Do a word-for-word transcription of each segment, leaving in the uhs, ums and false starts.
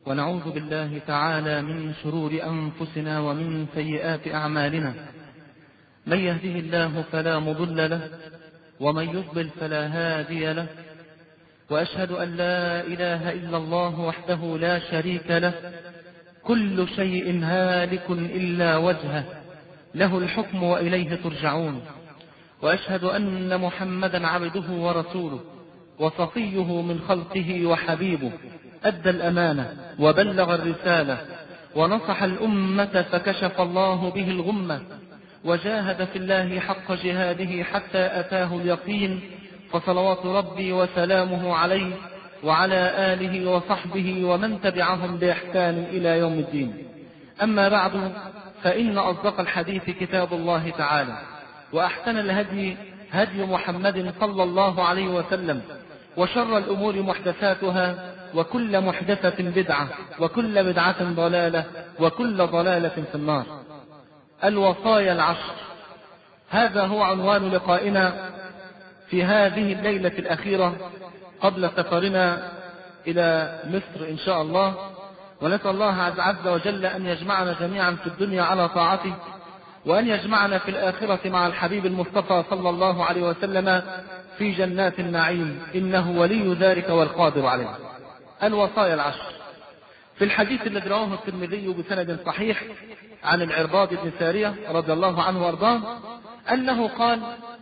ونعوذ بالله تعالى من شرور أنفسنا ومن سيئات أعمالنا. من يهده الله فلا مضل له، ومن يضلل فلا هادي له، وأشهد أن لا إله إلا الله وحده لا شريك له، كل شيء هالك إلا وجهه، له الحكم وإليه ترجعون. وأشهد أن محمدا عبده ورسوله وصفيه من خلقه وحبيبه، أدى الأمانة وبلغ الرسالة ونصح الأمة فكشف الله به الغمة، وجاهد في الله حق جهاده حتى أتاه اليقين، فصلوات ربي وسلامه عليه وعلى آله وصحبه ومن تبعهم بإحسان إلى يوم الدين. أما بعد، فإن أصدق الحديث كتاب الله تعالى، وأحسن الهدي هدي محمد صلى الله عليه وسلم، وشر الأمور محدثاتها، وكل محدثة بدعة، وكل بدعة ضلالة، وكل ضلالة في النار. الوصايا العشر، هذا هو عنوان لقائنا في هذه الليلة الأخيرة قبل سفرنا إلى مصر إن شاء الله. ونسأل الله عز وجل أن يجمعنا جميعا في الدنيا على طاعته، وأن يجمعنا في الآخرة مع الحبيب المصطفى صلى الله عليه وسلم في جنات النعيم، إنه ولي ذلك والقادر عليه. الوصايا العشر. في الحديث الذي رواه الترمذي بسند صحيح عن العرباض بن سارية رضي الله عنه وارضاه أنه قال: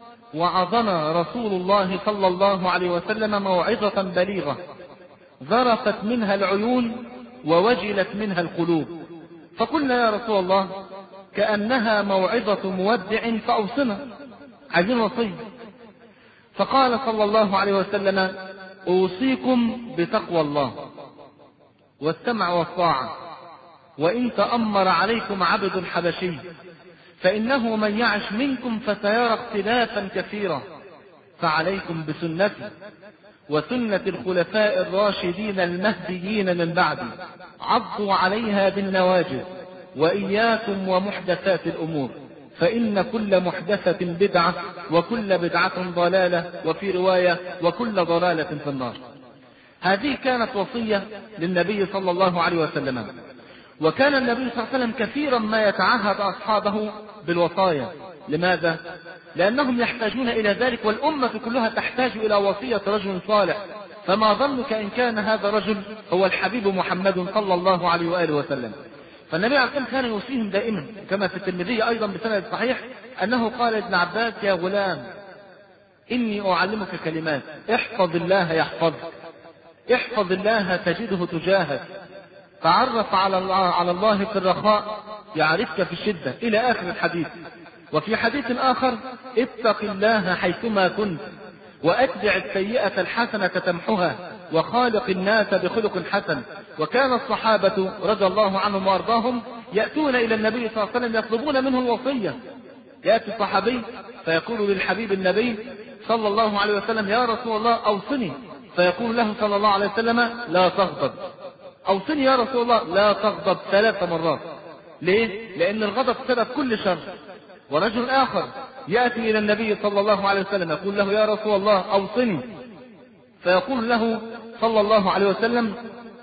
وعظنا رسول الله صلى الله عليه وسلم موعظة بليغة، ذرفت منها العيون ووجلت منها القلوب. فقلنا: يا رسول الله، كأنها موعظة مودع فأوصنا، عايزين وصية. فقال صلى الله عليه وسلم: أوصيكم بتقوى الله والسمع والطاعة، وإن تأمر عليكم عبد حبشي، فإنه من يعش منكم فسيرى اختلافا كثيرا، فعليكم بسنتي وسنة الخلفاء الراشدين المهديين من بعدي، عضوا عليها بالنواجذ، وإياكم ومحدثات الأمور، فإن كل محدثة بدعة، وكل بدعة ضلالة، وفي رواية وكل ضلالة في النار. هذه كانت وصية للنبي صلى الله عليه وسلم. وكان النبي صلى الله عليه وسلم كثيرا ما يتعهد أصحابه بالوصايا. لماذا؟ لأنهم يحتاجون إلى ذلك، والأمة كلها تحتاج إلى وصية رجل صالح. فما ظنك إن كان هذا الرجل هو الحبيب محمد صلى الله عليه وآله وسلم. فالنبي عليه الصلاة والسلام كان يوصيهم دائما، كما في الترمذي أيضا بسند صحيح أنه قال لابن عباس: يا غلام، إني أعلمك كلمات، احفظ الله يحفظك، احفظ الله تجده تجاهك، تعرف على الله, على الله في الرخاء يعرفك في الشدة، إلى آخر الحديث. وفي حديث آخر: اتق الله حيثما كنت، وأتبع السيئة الحسنة تمحها، وخالق الناس بخلق حسن. وكان الصحابة رضي الله عنهم وارضاهم يأتون إلى النبي صلى الله عليه وسلم يطلبون منه الوصية. يأتي الصحابي فيقول للحبيب النبي صلى الله عليه وسلم: يا رسول الله أوصني. فيقول له صلى الله عليه وسلم: لا تغضب. أوصني يا رسول الله، لا تغضب ثلاث مرات. ليه؟ لأن الغضب سبب كل شر. ورجل آخر يأتي إلى النبي صلى الله عليه وسلم يقول له: يا رسول الله أوصني. فيقول له صلى الله عليه وسلم: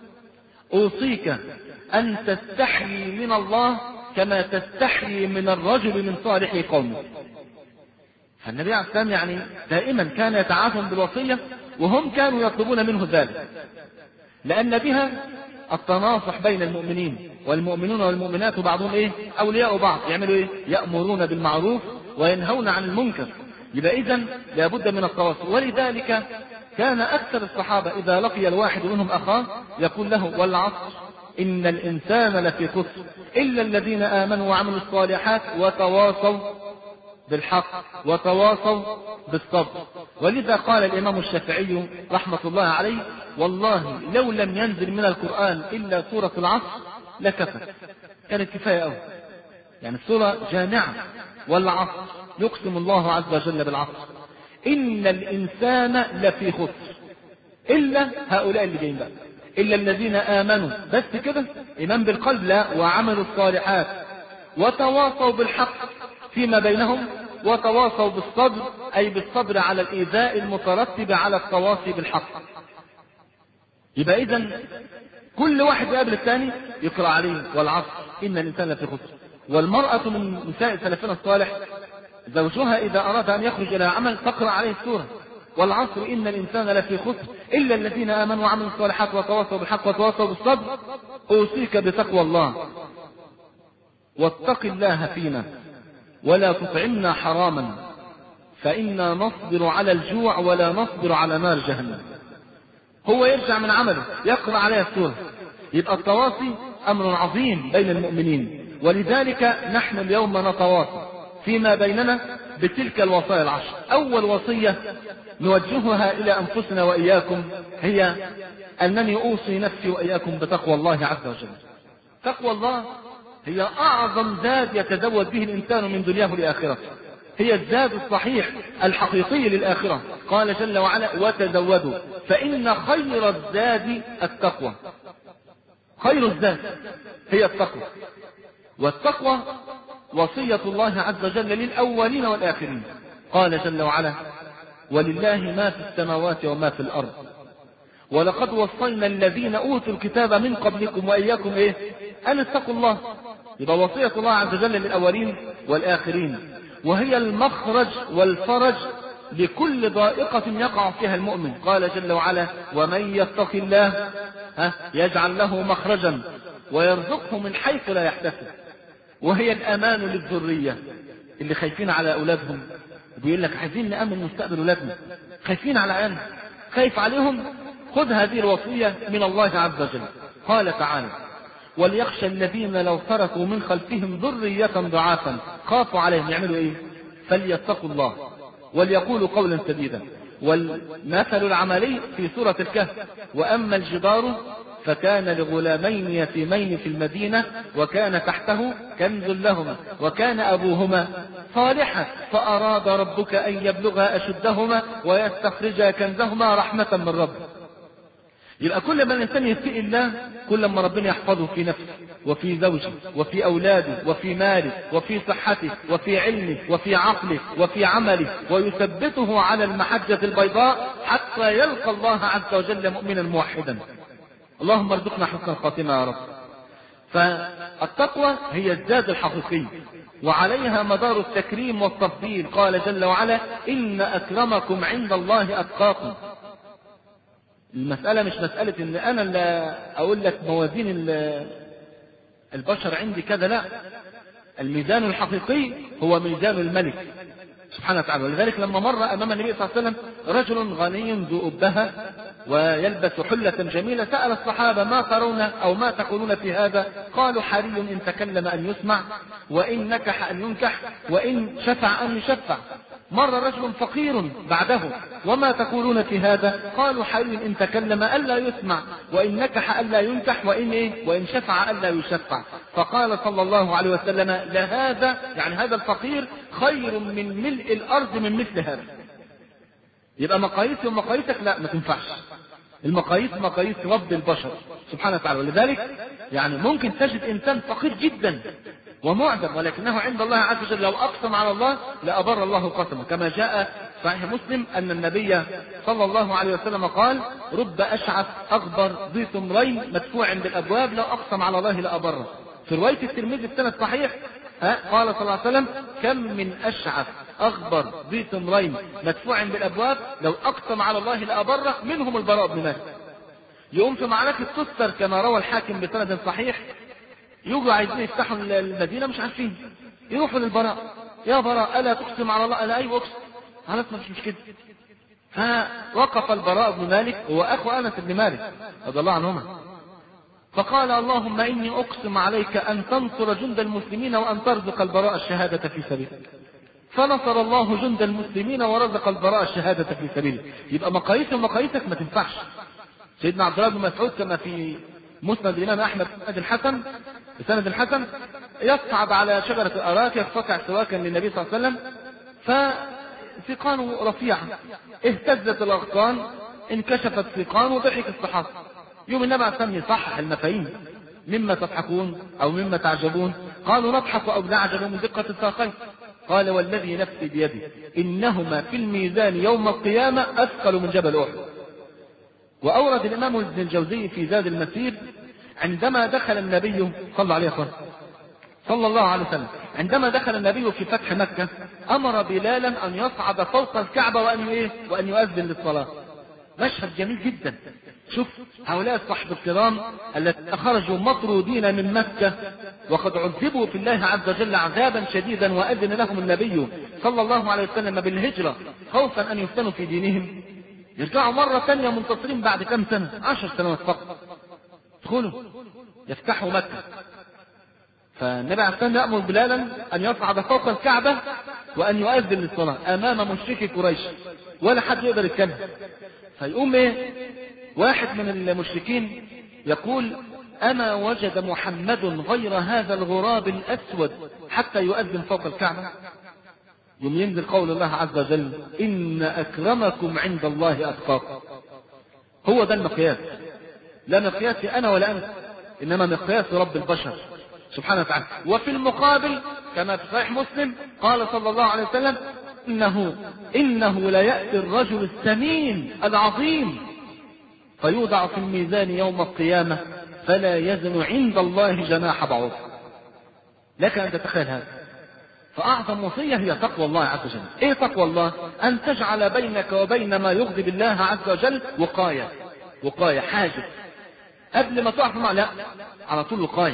أوصيك أن تستحيي من الله كما تستحيي من الرجل من صالح قومه. فالنبي عليه السلام يعني دائما كان يتعاهدهم بالوصية، وهم كانوا يطلبون منه ذلك، لأن بها التناصح بين المؤمنين، والمؤمنون والمؤمنات بعضهم إيه؟ أولياء بعض. يعملوا إيه؟ يأمرون بالمعروف وينهون عن المنكر. يبقى إذن لابد من التواصل. ولذلك كان أكثر الصحابة إذا لقي الواحد منهم أخاه يقول له: والعصر إن الإنسان لفي خسر إلا الذين آمنوا وعملوا الصالحات وتواصوا بالحق وتواصوا بالصبر. ولذا قال الإمام الشافعي رحمة الله عليه: والله لو لم ينزل من القرآن إلا سورة العصر لكفت، كانت كفاية أوي. يعني السورة جامعة. والعصر يقسم الله عز وجل بالعصر إن الإنسان لفي خسر إلا هؤلاء اللي جايين بقى، إلا الذين آمنوا، بس كده إيمان بالقلب لا، وعملوا الصالحات وتواصوا بالحق فيما بينهم، وتواصوا بالصبر، أي بالصبر على الإيذاء المترتب على التواصي بالحق. يبقى إذن كل واحد يقابل الثاني يقرأ عليه والعصر إن الإنسان لفي خسر. والمرأة من نساء سلفنا الصالح زوجها إذا أراد أن يخرج إلى عمل تقرأ عليه السورة والعصر إن الإنسان لفي خسر إلا الذين آمنوا وعملوا الصالحات وتواصوا بالحق وتواصوا بالصبر أوصيك بتقوى الله واتق الله فينا ولا تطعمنا حراما فإنا نصبر على الجوع ولا نصبر على نار جهنم. هو يرجع من عمله يقرأ عليه السورة. يبقى التواصي أمر عظيم بين المؤمنين، ولذلك نحن اليوم نتواصى فيما بيننا بتلك الوصايا العشر. أول وصية نوجهها إلى أنفسنا وإياكم هي أنني أوصي نفسي وإياكم بتقوى الله عز وجل. تقوى الله هي أعظم زاد يتزود به الإنسان من دنياه لآخرته، هي الزاد الصحيح الحقيقي للآخرة. قال جل وعلا وتزودوا فإن خير الزاد التقوى. خير الزاد هي التقوى، والتقوى وصية الله عز وجل للأولين والآخرين. قال جل وعلا ولله ما في السماوات وما في الأرض ولقد وصينا الذين أوتوا الكتاب من قبلكم وإياكم إيه؟ أن اتقوا الله. يبقى وصية الله عز وجل للأولين والآخرين، وهي المخرج والفرج لكل ضائقة يقع فيها المؤمن. قال جل وعلا ومن يتق الله يجعل له مخرجا ويرزقه من حيث لا يحتسب. وهي الأمان للذرية اللي خايفين على أولادهم وبيقول لك عايزين نأمن مستقبل أولادنا، خايفين على عيالنا، خايف عليهم، خذ هذه الوصية من الله عز وجل. قال تعالى وليخشى الذين لو تركوا من خلفهم ذرية ضعافا خافوا عليهم يعملوا ايه؟ فليتقوا الله وليقولوا قولا سديدا. والمثل العملي في سورة الكهف وأما الجدار فكان لغلامين يتيمين في المدينة وكان تحته كنز لهما وكان أبوهما صالحا فأراد ربك أن يبلغا أشدهما ويستخرجا كنزهما رحمة من ربه. يبقى كل ما الإنسان يتقي الله كل ما ربنا يحفظه في نفسه وفي زوجه وفي أولاده وفي ماله وفي صحته وفي علمه وفي عقله وفي عمله، ويثبته على المحجة البيضاء حتى يلقى الله عز وجل مؤمنا موحدا. اللهم ارزقنا حسن الخاتمة يا رب. فالتقوى هي الزاد الحقيقي وعليها مدار التكريم والتفضيل. قال جل وعلا إن أكرمكم عند الله أتقاكم. المسألة مش مسألة ان انا اللي اقول لك موازين البشر عندي كذا، لا، الميزان الحقيقي هو ميزان الملك سبحانه وتعالى. ولذلك لما مر امام النبي صلى الله عليه وسلم رجل غني ذو أبهة ويلبس حلة جميلة سأل الصحابة ما ترون او ما تقولون في هذا؟ قالوا حري ان تكلم ان يسمع وان نكح ان ينكح وان شفع ان يشفع. مر رجل فقير بعده وما تقولون في هذا؟ قالوا حري ان تكلم الا يسمع وان نكح الا ينكح وان ايه وان شفع الا يشفع. فقال صلى الله عليه وسلم لهذا يعني هذا الفقير خير من ملء الارض من مثل هذا. يبقى مقاييس ومقاييسك لا ما تنفعش. المقاييس مقاييس رب البشر سبحانه وتعالى. ولذلك يعني ممكن تجد انسان فقير جدا ومعدم ولكنه عند الله عز وجل لو اقسم على الله لابر الله قسمه، كما جاء صحيح مسلم ان النبي صلى الله عليه وسلم قال رب اشعث اغبر ذي ثمرين مدفوع بالابواب لو اقسم على الله لابره. في روايه الترمذي السند صحيح قال صلى الله عليه وسلم كم من اشعث اغبر ذي ثمرين مدفوع بالابواب لو اقسم على الله لابره منهم البراء بن مالك. يقوم في معركه تستر كما روى الحاكم بسند صحيح يجوا عايزين يفتحوا المدينة مش عارفين، يروحوا للبراء يا براء ألا تقسم على الله؟ ألا أيوة أقسم. خلاص مش مش كده. فوقف البراء بن مالك هو أخو أنس بن مالك رضي الله عنهما فقال اللهم إني أقسم عليك أن تنصر جند المسلمين وأن ترزق البراء الشهادة في سبيلك. فنصر الله جند المسلمين ورزق البراء الشهادة في سبيله. يبقى مقاييس ومقاييسك ما تنفعش. سيدنا عبد الله بن مسعود كما في مسند الإمام أحمد بسند الحسن بسند الحسن يصعد على شجرة الأراك يقطع سواكا للنبي صلى الله عليه وسلم فسيقانه رفيعة اهتزت الأغصان انكشفت سيقان وضحك الصحابة. يوم النبي عليه الصلاة والسلام يصحح المفاهيم مما تضحكون أو مما تعجبون؟ قالوا نضحك أو نعجب من دقة الساقين. قال والذي نفسي بيده إنهما في الميزان يوم القيامة أثقل من جبل أحد. وأورد الإمام ابن الجوزي في زاد المسير عندما دخل النبي صلى عليه وسلم صلى الله عليه وسلم عندما دخل النبي في فتح مكة أمر بلالا أن يصعد فوق الكعبة وأن إيه وأن يؤذن للصلاة. مشهد جميل جدا. شوف هؤلاء الصحابة الكرام الذين خرجوا مطرودين من مكة وقد عذبوا في الله عز وجل عذابا شديدا، وأذن لهم النبي صلى الله عليه وسلم بالهجرة خوفا أن يفتنوا في دينهم، يرجعوا مرة ثانية منتصرين بعد كم سنة؟ عشر سنوات فقط. ادخلوا يفتحوا مكة. فالنبي عليه الصلاة والسلام يأمر بلالا أن يصعد فوق الكعبة وأن يؤذن للصلاة أمام مشركي قريش، ولا حد يقدر يتكلم. فيقوم ايه واحد من المشركين يقول: أما وجد محمد غير هذا الغراب الأسود حتى يؤذن فوق الكعبة؟ يوم ينزل قول الله عز وجل: إن أكرمكم عند الله أتقاكم. هو ده المقياس، لا مقياسي أنا ولا أنت، إنما مقياس رب البشر سبحانه وتعالى. وفي المقابل كما في صحيح مسلم قال صلى الله عليه وسلم: إنه إنه لا يأتي الرجل السمين العظيم فيوضع في الميزان يوم القيامة فلا يزن عند الله جناح بعوض. لك أن تتخيل هذا. فأعظم وصية هي تقوى الله عز وجل. إيه تقوى الله؟ أن تجعل بينك وبين ما يغضب الله عز وجل وقاية، وقاية حاجز قبل ما تقع في الماء، لا على طول وقاية.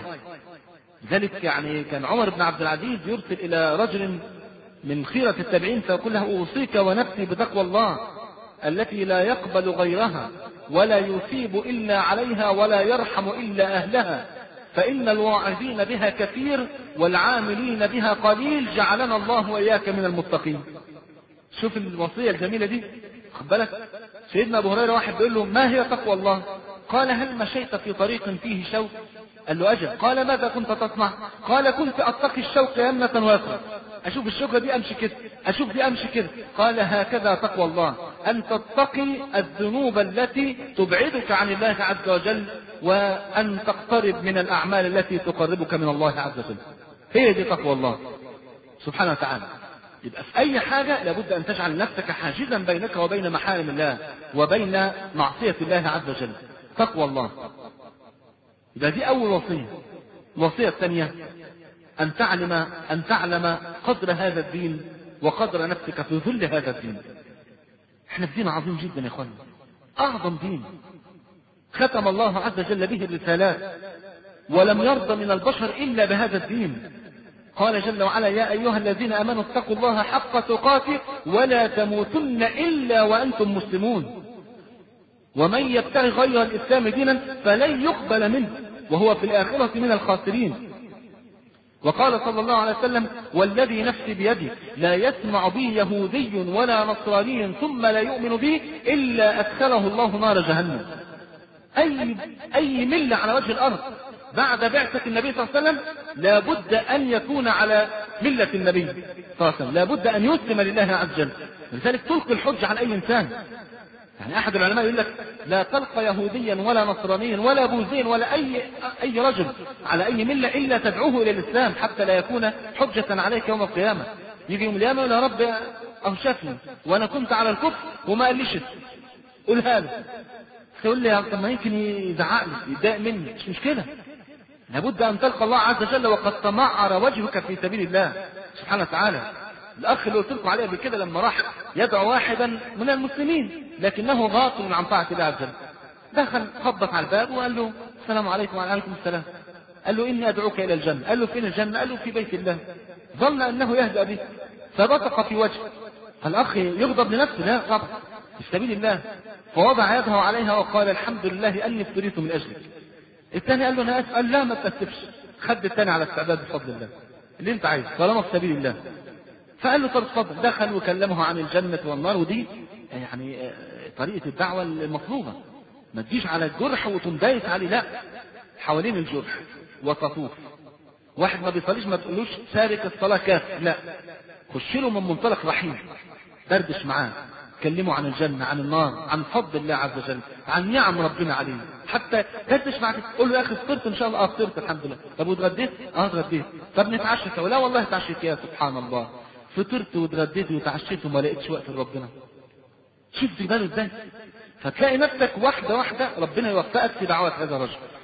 لذلك يعني كان عمر بن عبد العزيز يرسل إلى رجل من خيرة التابعين فيقول له: أوصيك ونفسي بتقوى الله التي لا يقبل غيرها ولا يثيب إلا عليها ولا يرحم إلا أهلها، فإن الواعظين بها كثير والعاملين بها قليل، جعلنا الله وإياك من المتقين. شوف الوصية الجميلة دي. خد بالك سيدنا أبو هريرة واحد بيقول له: ما هي تقوى الله؟ قال: هل مشيت في طريق فيه شوك؟ قال له: أجل. قال: ماذا كنت تصنع؟ قال: كنت أتقي الشوك يمنة ويسرا، أشوف الشوكة دي أمشي كده، أشوف دي أمشي كده. قال: هكذا تقوى الله، أن تتقي الذنوب التي تبعدك عن الله عز وجل، وأن تقترب من الأعمال التي تقربك من الله عز وجل. هي دي تقوى الله سبحانه وتعالى. يبقى في أي حاجة لابد أن تجعل نفسك حاجزا بينك وبين محارم الله وبين معصية الله عز وجل. تقوى الله. يبقى دي أول وصية. الوصية الثانية أن تعلم أن تعلم قدر هذا الدين وقدر نفسك في ظل هذا الدين. احنا في دين عظيم جدا يا اخواني، أعظم دين ختم الله عز وجل به الرسالات، ولم يرضى من البشر إلا بهذا الدين. قال جل وعلا: يا أيها الذين آمنوا اتقوا الله حق تقاته ولا تموتن إلا وأنتم مسلمون، ومن يبتغي غير الإسلام دينا فلن يقبل منه وهو في الآخرة من الخاسرين. وقال صلى الله عليه وسلم: والذي نفسي بيده لا يسمع بي يهودي ولا نصراني ثم لا يؤمن بي إلا أدخله الله نار جهنم. أي, أي ملة على وجه الأرض بعد بعثة النبي صلى الله عليه وسلم لابد أن يكون على ملة النبي صلى الله عليه وسلم، لابد أن يسلم لله عز وجل. لذلك تلقي الحج على أي إنسان. يعني أحد العلماء يقول لك: لا تلقى يهوديا ولا نصرانيا ولا بوذيا ولا أي أي رجل على أي ملة إلا تدعوه إلى الإسلام حتى لا يكون حجة عليك يوم القيامة. يجي يوم القيامة يقول: يا رب أوشفني وأنا كنت على الكفر وما قاليش قولها له. تقول لي: طب ما يمكن يزعق لي يتضايق مني. مش مشكلة، لابد أن تلقى الله عز وجل وقد تمعر وجهك في سبيل الله سبحانه وتعالى. الأخ اللي قلت لكم عليه بكده لما راح يدعو واحدا من المسلمين لكنه غافل عن طاعة الله عز وجل، دخل خبط على الباب وقال له: السلام عليكم. وعليكم السلام. قال له: إني أدعوك إلى الجنة. قال له: فين الجنة؟ قال له: في بيت الله. ظن أنه يهدأ به فبطق في وجهه. الأخ يغضب لنفسه؟ لا طبعا، في سبيل الله. فوضع يده عليها وقال: الحمد لله أني ابتليت من أجلك. الثاني قال له: أنا أسأل. لا ما تأسفش. خد الثاني على استعداد بفضل الله اللي انت عايز طالما في سبيل الله. فقال له: طب اتفضل. دخل وكلمه عن الجنة والنار، ودي يعني طريقة الدعوة المطلوبة. ما تجيش على الجرح وتندايس عليه، لا، حوالين الجرح وتطوف. واحد ما بيصليش ما تقولوش تارك الصلاة كافر، لا، خش له من منطلق رحيم، دردش معاه، كلمه عن الجنة، عن النار، عن فضل الله عز وجل، عن نعم ربنا عليه. حتى دردش معاه، قول له: يا أخي فطرت إن شاء الله؟ اه فطرت الحمد لله. طب واتغديت؟ اه اتغديت. طب نتعشى سوا؟ لا والله اتعشيت. يا سبحان الله، فطرت واتغديت وتعشيت وما لقيتش وقت لربنا. شوف في باله ازاي. فتلاقي نفسك واحدة واحدة ربنا يوفقك في دعوة هذا الرجل.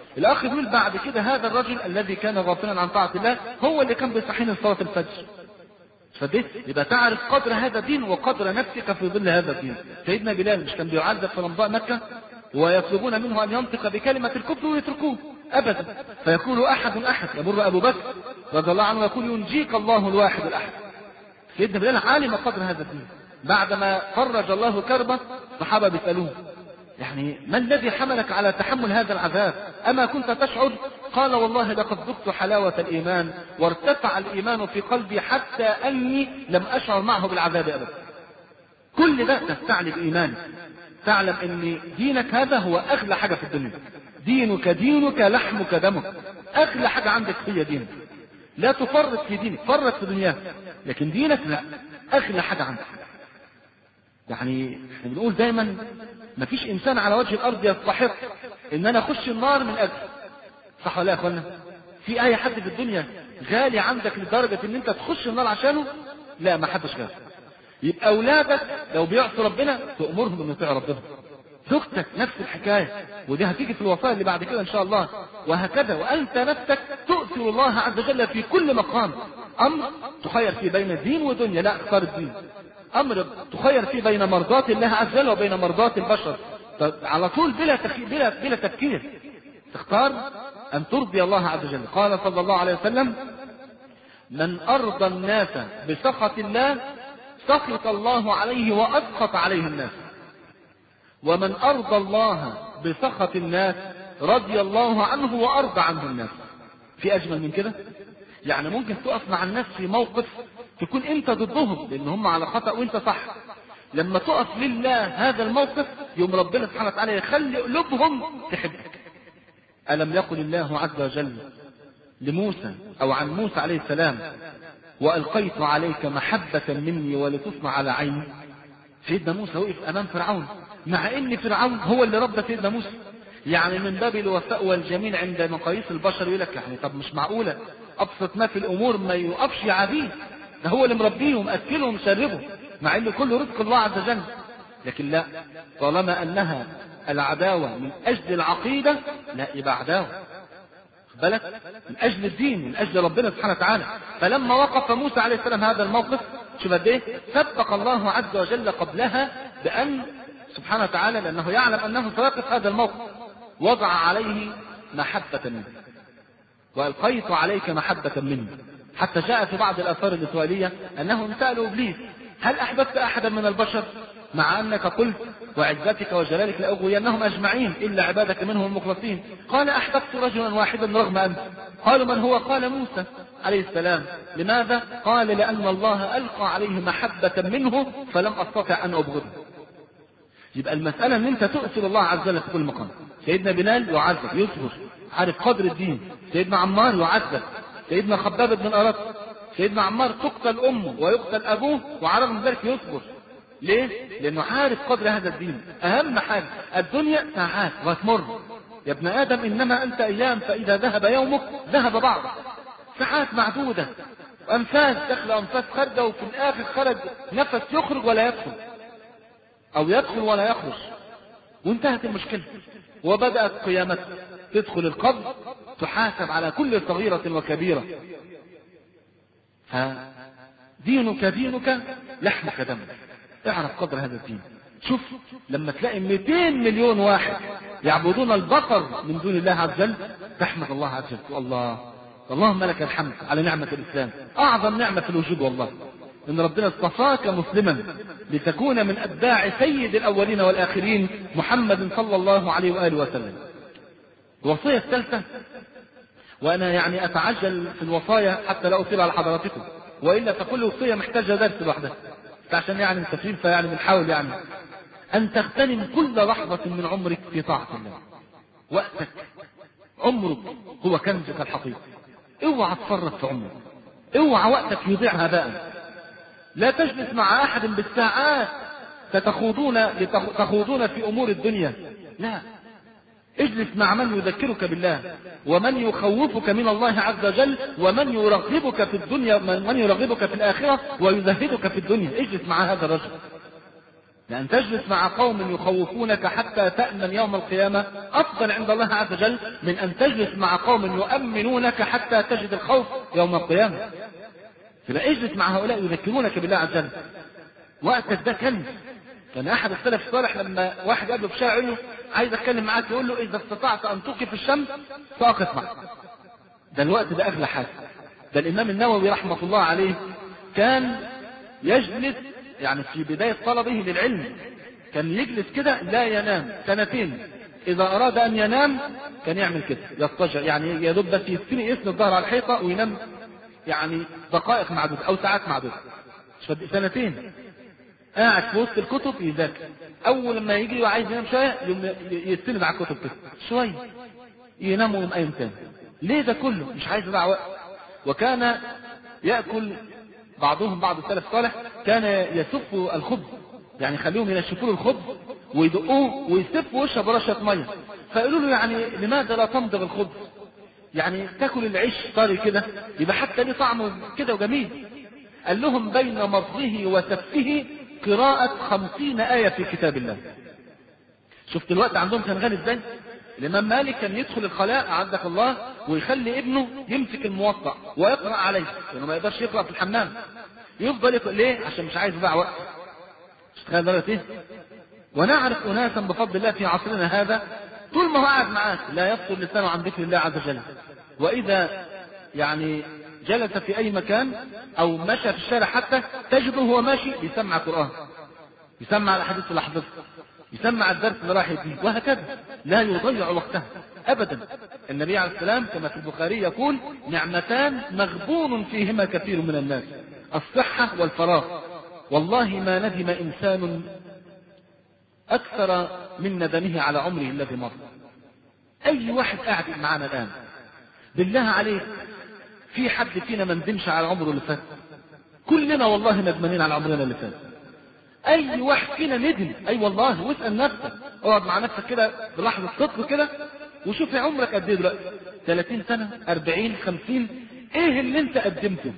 الأخ يقول بعد كده هذا الرجل الذي كان غافلا عن طاعة الله هو اللي كان بيصحيني لصلاة الفجر. فدي يبقى تعرف قدر هذا الدين وقدر نفسك في ظل هذا الدين. سيدنا بلال مش كان بيعذب في رمضاء مكة ويطلبون منه أن ينطق بكلمة الكفر ويتركوه أبدا، فيقول أحد أحد، يمر أبو بكر رضي الله عنه يقول ينجيك الله الواحد الأحد. سيدنا بلال عالم قدر هذا الدين. بعدما فرج الله كربه صحابة بيسألوه يعني ما الذي حملك على تحمل هذا العذاب؟ أما كنت تشعر؟ قال والله لقد ذقت حلاوة الإيمان وارتفع الإيمان في قلبي حتى أني لم أشعر معه بالعذاب أبدا. كل ده تستعلي بإيمانك، تعلم أن دينك هذا هو أغلى حاجة في الدنيا. دينك دينك لحمك دمك، أغلى حاجة عندك هي دينك. لا تفرط في دينك، فرط في دنياك، لكن دينك لا، أغلى حاجة عندك. يعني احنا بنقول دايما مفيش انسان على وجه الارض يستحق ان انا اخش النار من اجل، صح ولا يا اخوانا؟ في اي حد في الدنيا غالي عندك لدرجة ان انت تخش النار عشانه؟ لا، ما حدش غالي. يبقى اولادك لو بيعصوا ربنا تأمرهم ان يطيعوا ربنا، زوجتك نفس الحكاية، ودي هتيجي في الوصايا اللي بعد كده ان شاء الله، وهكذا. وانت نفسك تؤثر الله عز وجل في كل مقام. امر تخير فيه بين الدين ودنيا، لا اختار الدين. امر تخير فيه بين مرضات الله عز وجل وبين مرضات البشر، على طول بلا تفكير بلا, بلا تفكير تختار ان ترضي الله عز وجل. قال صلى الله عليه وسلم من ارضى الناس بسخط الله سخط الله عليه واسخط عليه الناس، ومن ارضى الله بسخط الناس رضي الله عنه وارضى عنه الناس. في اجمل من كده؟ يعني ممكن تقف مع الناس في موقف تكون انت ضدهم لان هم على خطأ وانت صح، لما تقف لله هذا الموقف يوم ربنا سبحانه وتعالى يخلي قلوبهم تحبك. ألم يقل الله عز وجل لموسى او عن موسى عليه السلام وألقيت عليك محبة مني ولتصنع على عيني؟ سيدنا موسى وقف امام فرعون، مع ان فرعون هو اللي ربى سيدنا موسى. يعني من باب الوفاء والجميل عند مقاييس البشر يقول لك يعني طب مش معقولة ابسط ما في الامور ما يوقفش عبيد، ده هو اللي مربيه ومأكله ومشربه، مع ان كله رزق الله عز وجل. لكن لا، طالما انها العداوة من اجل العقيدة لا يبقى عداوة، بالك، من اجل الدين من اجل ربنا سبحانه وتعالى. فلما وقف موسى عليه السلام هذا الموقف شوف قد ايه سبق الله عز وجل قبلها بان سبحانه وتعالى لانه يعلم انه سيقف هذا الموقف وضع عليه محبة منه وألقيت عليك محبة مني. حتى جاء في بعض الآثار الإسرائيلية أنهم سألوا إبليس هل أحببت أحدا من البشر؟ مع أنك قلت وعزتك وجلالك لأغوينهم أجمعين إلا عبادك منهم المخلصين. قال أحببت رجلا واحدا رغم أنت. قالوا من هو؟ قال موسى عليه السلام. لماذا؟ قال لأن الله ألقى عليه محبة منه فلم أستطع أن أبغضه. يبقى المسألة أن أنت تؤثر الله عز وجل في كل مقام. سيدنا بلال يعذب يصبر عارف قدر الدين، سيدنا عمار يعذب، سيدنا خباب بن الأرط، سيدنا عمار تقتل أمه ويقتل أبوه وعلى رغم ذلك يصبر. ليه؟ لأنه عارف قدر هذا الدين. أهم حاجة الدنيا ساعات وتمر يا ابن آدم، إنما أنت أيام فإذا ذهب يومك ذهب بعضك. ساعات معدودة وأنفاس دخل أنفاس خارجة وفي الآخر خرج نفس يخرج ولا يدخل أو يدخل ولا يخرج وانتهت المشكلة وبدأت قيامتك. تدخل القبر تحاسب على كل صغيرة وكبيرة. دينك دينك لحمك دمك، اعرف قدر هذا الدين. شوف لما تلاقي مئتين مليون واحد يعبدون البقر من دون الله عز وجل تحمد الله عز وجل. الله اللهم لك الحمد على نعمة الإسلام، أعظم نعمة في الوجود والله، إن ربنا اصطفاك مسلما لتكون من أتباع سيد الأولين والآخرين محمد صلى الله عليه وآله وسلم. الوصية الثالثة، وأنا يعني أتعجل في الوصايا حتى لا أطيل على حضراتكم، وإلا فكل وصية محتاجة درس لوحدها، فعشان يعني التفريم فيعني بنحاول يعني أن تغتنم كل لحظة من عمرك في طاعة الله. وقتك عمرك هو كنزك الحقيقي، اوعى تفرط في عمرك، اوعى وقتك يضيع هباء. لا تجلس مع أحد بالساعات تتخوضون تخوضون في أمور الدنيا، لا، اجلس مع من يذكرك بالله ومن يخوفك من الله عز وجل ومن يرغبك في الدنيا من يرغبك في الآخرة ويزهدك في الدنيا. اجلس مع هذا الرجل، لأن تجلس مع قوم يخوفونك حتى تأمن يوم القيامة أفضل عند الله عز وجل من أن تجلس مع قوم يؤمنونك حتى تجد الخوف يوم القيامة. فلا اجلس مع هؤلاء يذكرونك بالله عز وجل. وقتك ده كنز. كان أحد السلف الصالح لما واحد قابله في شارع يقول له عايز أتكلم معاك، يقول له إذا استطعت أن توقف الشمس فأقف معك. ده الوقت ده أغلى حاجة. ده الإمام النووي رحمة الله عليه كان يجلس يعني في بداية طلبه للعلم كان يجلس كده لا ينام سنتين. إذا أراد أن ينام كان يعمل كده يضطجع، يعني يدب بس يستني يسند الظهر على الحيطة وينام يعني دقائق معدودة أو ساعات معدودة. سنتين قاعد في وسط الكتب يذاكر. أول لما يجي وعايز ينام شوية يستند على الكتب كده شوية ينام ويقوم قايم تاني. ليه ده كله؟ مش عايز يضيع وقت. وكان يأكل بعضهم بعض السلف الصالح كان يسف الخبز، يعني يخليهم ينشفوا له الخبز ويدقوه ويسفوا وشه برشة ميه. فقالوا له يعني لماذا لا تمضغ الخبز؟ يعني تاكل العيش طري كده يبقى حتى ليه طعمه كده وجميل. قال لهم بين مضغه وسفه قراءة خمسين آية في كتاب الله. شفت الوقت عندهم كان غالي ازاي؟ الإمام مالك كان يدخل الخلاء عندك الله ويخلي ابنه يمسك الموطأ ويقرأ عليه لأنه ما يقدرش يقرأ في الحمام. يفضل يقرأ ليه؟ عشان مش عايز يضيع وقت. تخيل درجة ايه؟ ونعرف أناسا بفضل الله في عصرنا هذا طول ما هو قاعد معاك لا يفصل لسانه عن ذكر الله عز وجل. وإذا يعني جلس في أي مكان أو مشى في الشارع حتى تجده هو ماشي يسمع قرآن، يسمع الحديث اللي حفظه، يسمع الدرس اللي راح يديه، وهكذا لا يضيع وقته أبدا. النبي عليه السلام كما في البخاري يقول نعمتان مغبون فيهما كثير من الناس الصحة والفراغ والله ما ندم إنسان أكثر من ندمه على عمره الذي مر. أي واحد قاعد معنا الآن بالله عليك في حد فينا ما ندمش على عمره اللي فات؟ كلنا والله ندمانين على عمرنا اللي فات. اي واحد فينا ندم اي أيوة والله. واسال نفسك، اقعد مع نفسك كده بلحظه صدق كده وشوف عمرك قد ايه دلوقتي، ثلاثين سنة أربعين خمسين، ايه اللي انت قدمته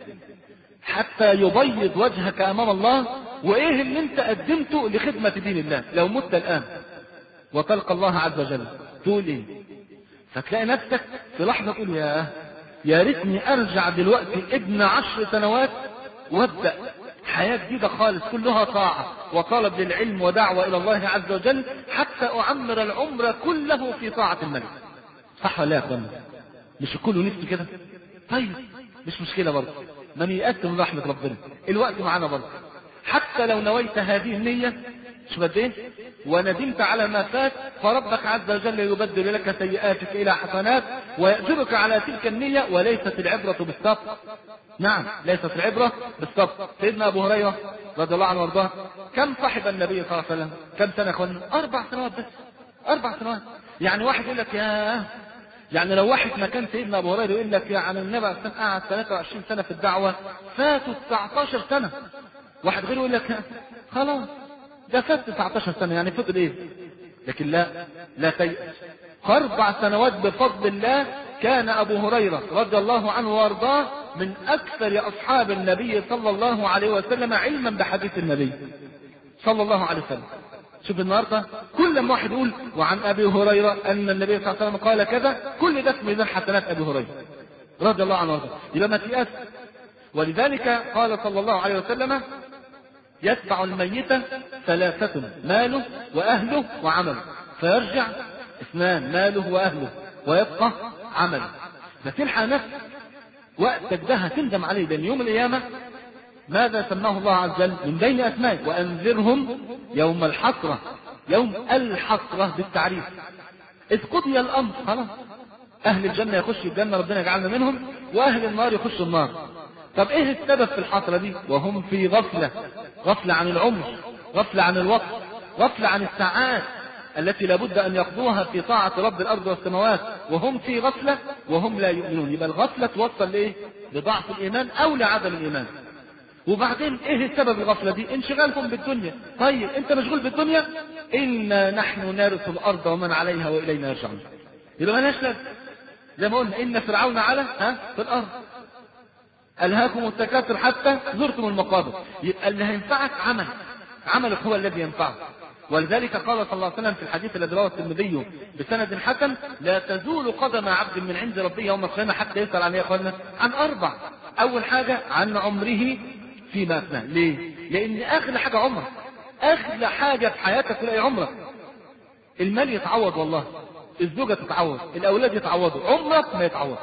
حتى يبيض وجهك امام الله، وايه اللي انت قدمته لخدمة دين الله؟ لو مت الان وتلقى الله عز وجل تقول ايه؟ فتلاقي نفسك في لحظة تقول يا يا ريتني ارجع دلوقتي ابن عشر سنوات وابدأ حياة جديدة خالص كلها طاعة وطلب للعلم ودعوة الى الله عز وجل حتى اعمر العمر كله في طاعة الملك. صح ولا يا اخوانا؟ مش كله نفسه كده؟ طيب مش مشكلة برضه، من يقدم رحمة ربنا الوقت معانا برضه. حتى لو نويت هذه النية شو قد ايه وندمت على ما فات فربك عز وجل يبدل لك سيئاتك الى حسنات ويأجرك على تلك النية. وليست العبرة بالسبق، نعم ليست العبرة بالسبق. سيدنا ابو هريرة رضي الله عنه وارضاه كم صاحب النبي صلى الله عليه وسلم؟ كم سنة يا اخوانا؟ اربع سنوات بس، اربع سنوات. يعني واحد يقول لك يا يعني لو واحد مكان سيدنا ابو هريرة يقول لك يعني النبي عليه الصلاة والسلام قعد ثلاثة وعشرين سنة في الدعوة فاتوا تسعة عشر سنة. واحد غيره يقول لك خلاص ده فات تسعة عشر سنة يعني فضل ايه؟ لكن لا لا تيأس. اربع سنوات بفضل الله كان ابو هريرة رضي الله عنه وارضاه من اكثر اصحاب النبي صلى الله عليه وسلم علما بحديث النبي صلى الله عليه وسلم. شوف النهارده كل ما واحد يقول وعن ابي هريرة ان النبي صلى الله عليه وسلم قال كذا كل ده اسمه ميزان حسنات ابي هريرة رضي الله عنه وارضاه. يبقى ما تيأس. ولذلك قال صلى الله عليه وسلم يتبع الميت ثلاثة ماله وأهله وعمله فيرجع اثنان ماله وأهله ويبقى عمله. فتلحق نفسك وقتك ده هتندم عليه لأن يوم القيامة ماذا سماه الله عز وجل من بين أسمائه وأنذرهم يوم الحسرة. يوم الحسرة بالتعريف إذ قضي الأمر خلاص أهل الجنة يخشوا الجنة ربنا يجعلنا منهم وأهل النار يخشوا النار. طب ايه السبب في الحسرة دي؟ وهم في غفلة، غفلة عن العمر، غفلة عن الوقت، غفلة عن الساعات التي لابد ان يقضوها في طاعة رب الارض والسماوات وهم في غفلة وهم لا يؤمنون. يبقى الغفلة توصل لايه؟ لضعف الايمان او لعدم الايمان. وبعدين ايه السبب الغفلة دي؟ انشغالهم بالدنيا. طيب انت مشغول بالدنيا؟ انا نحن نرث الارض ومن عليها والينا يرجعون. يبقى مالهاش لازمة. زي ما قلنا ان فرعون على ها في الارض ألهاكم التكاثر حتى زرتم المقابر. يبقى اللي هينفعك عمل عملك هو الذي ينفعه. ولذلك قال صلى الله عليه وسلم في الحديث الذي رواه الترمذي بسند حسن: لا تزول قدم عبد من عند ربه يوم القيامة حتى يسأل عن ايه يا اخوانا؟ عن اربع. اول حاجة عن عمره فيما افناه. ليه؟ لان اغلى حاجة عمرك، اغلى حاجة في حياتك تلاقي عمرك. المال يتعوض والله، الزوجة تتعوض، الاولاد يتعوضوا، عمرك ما يتعوضش.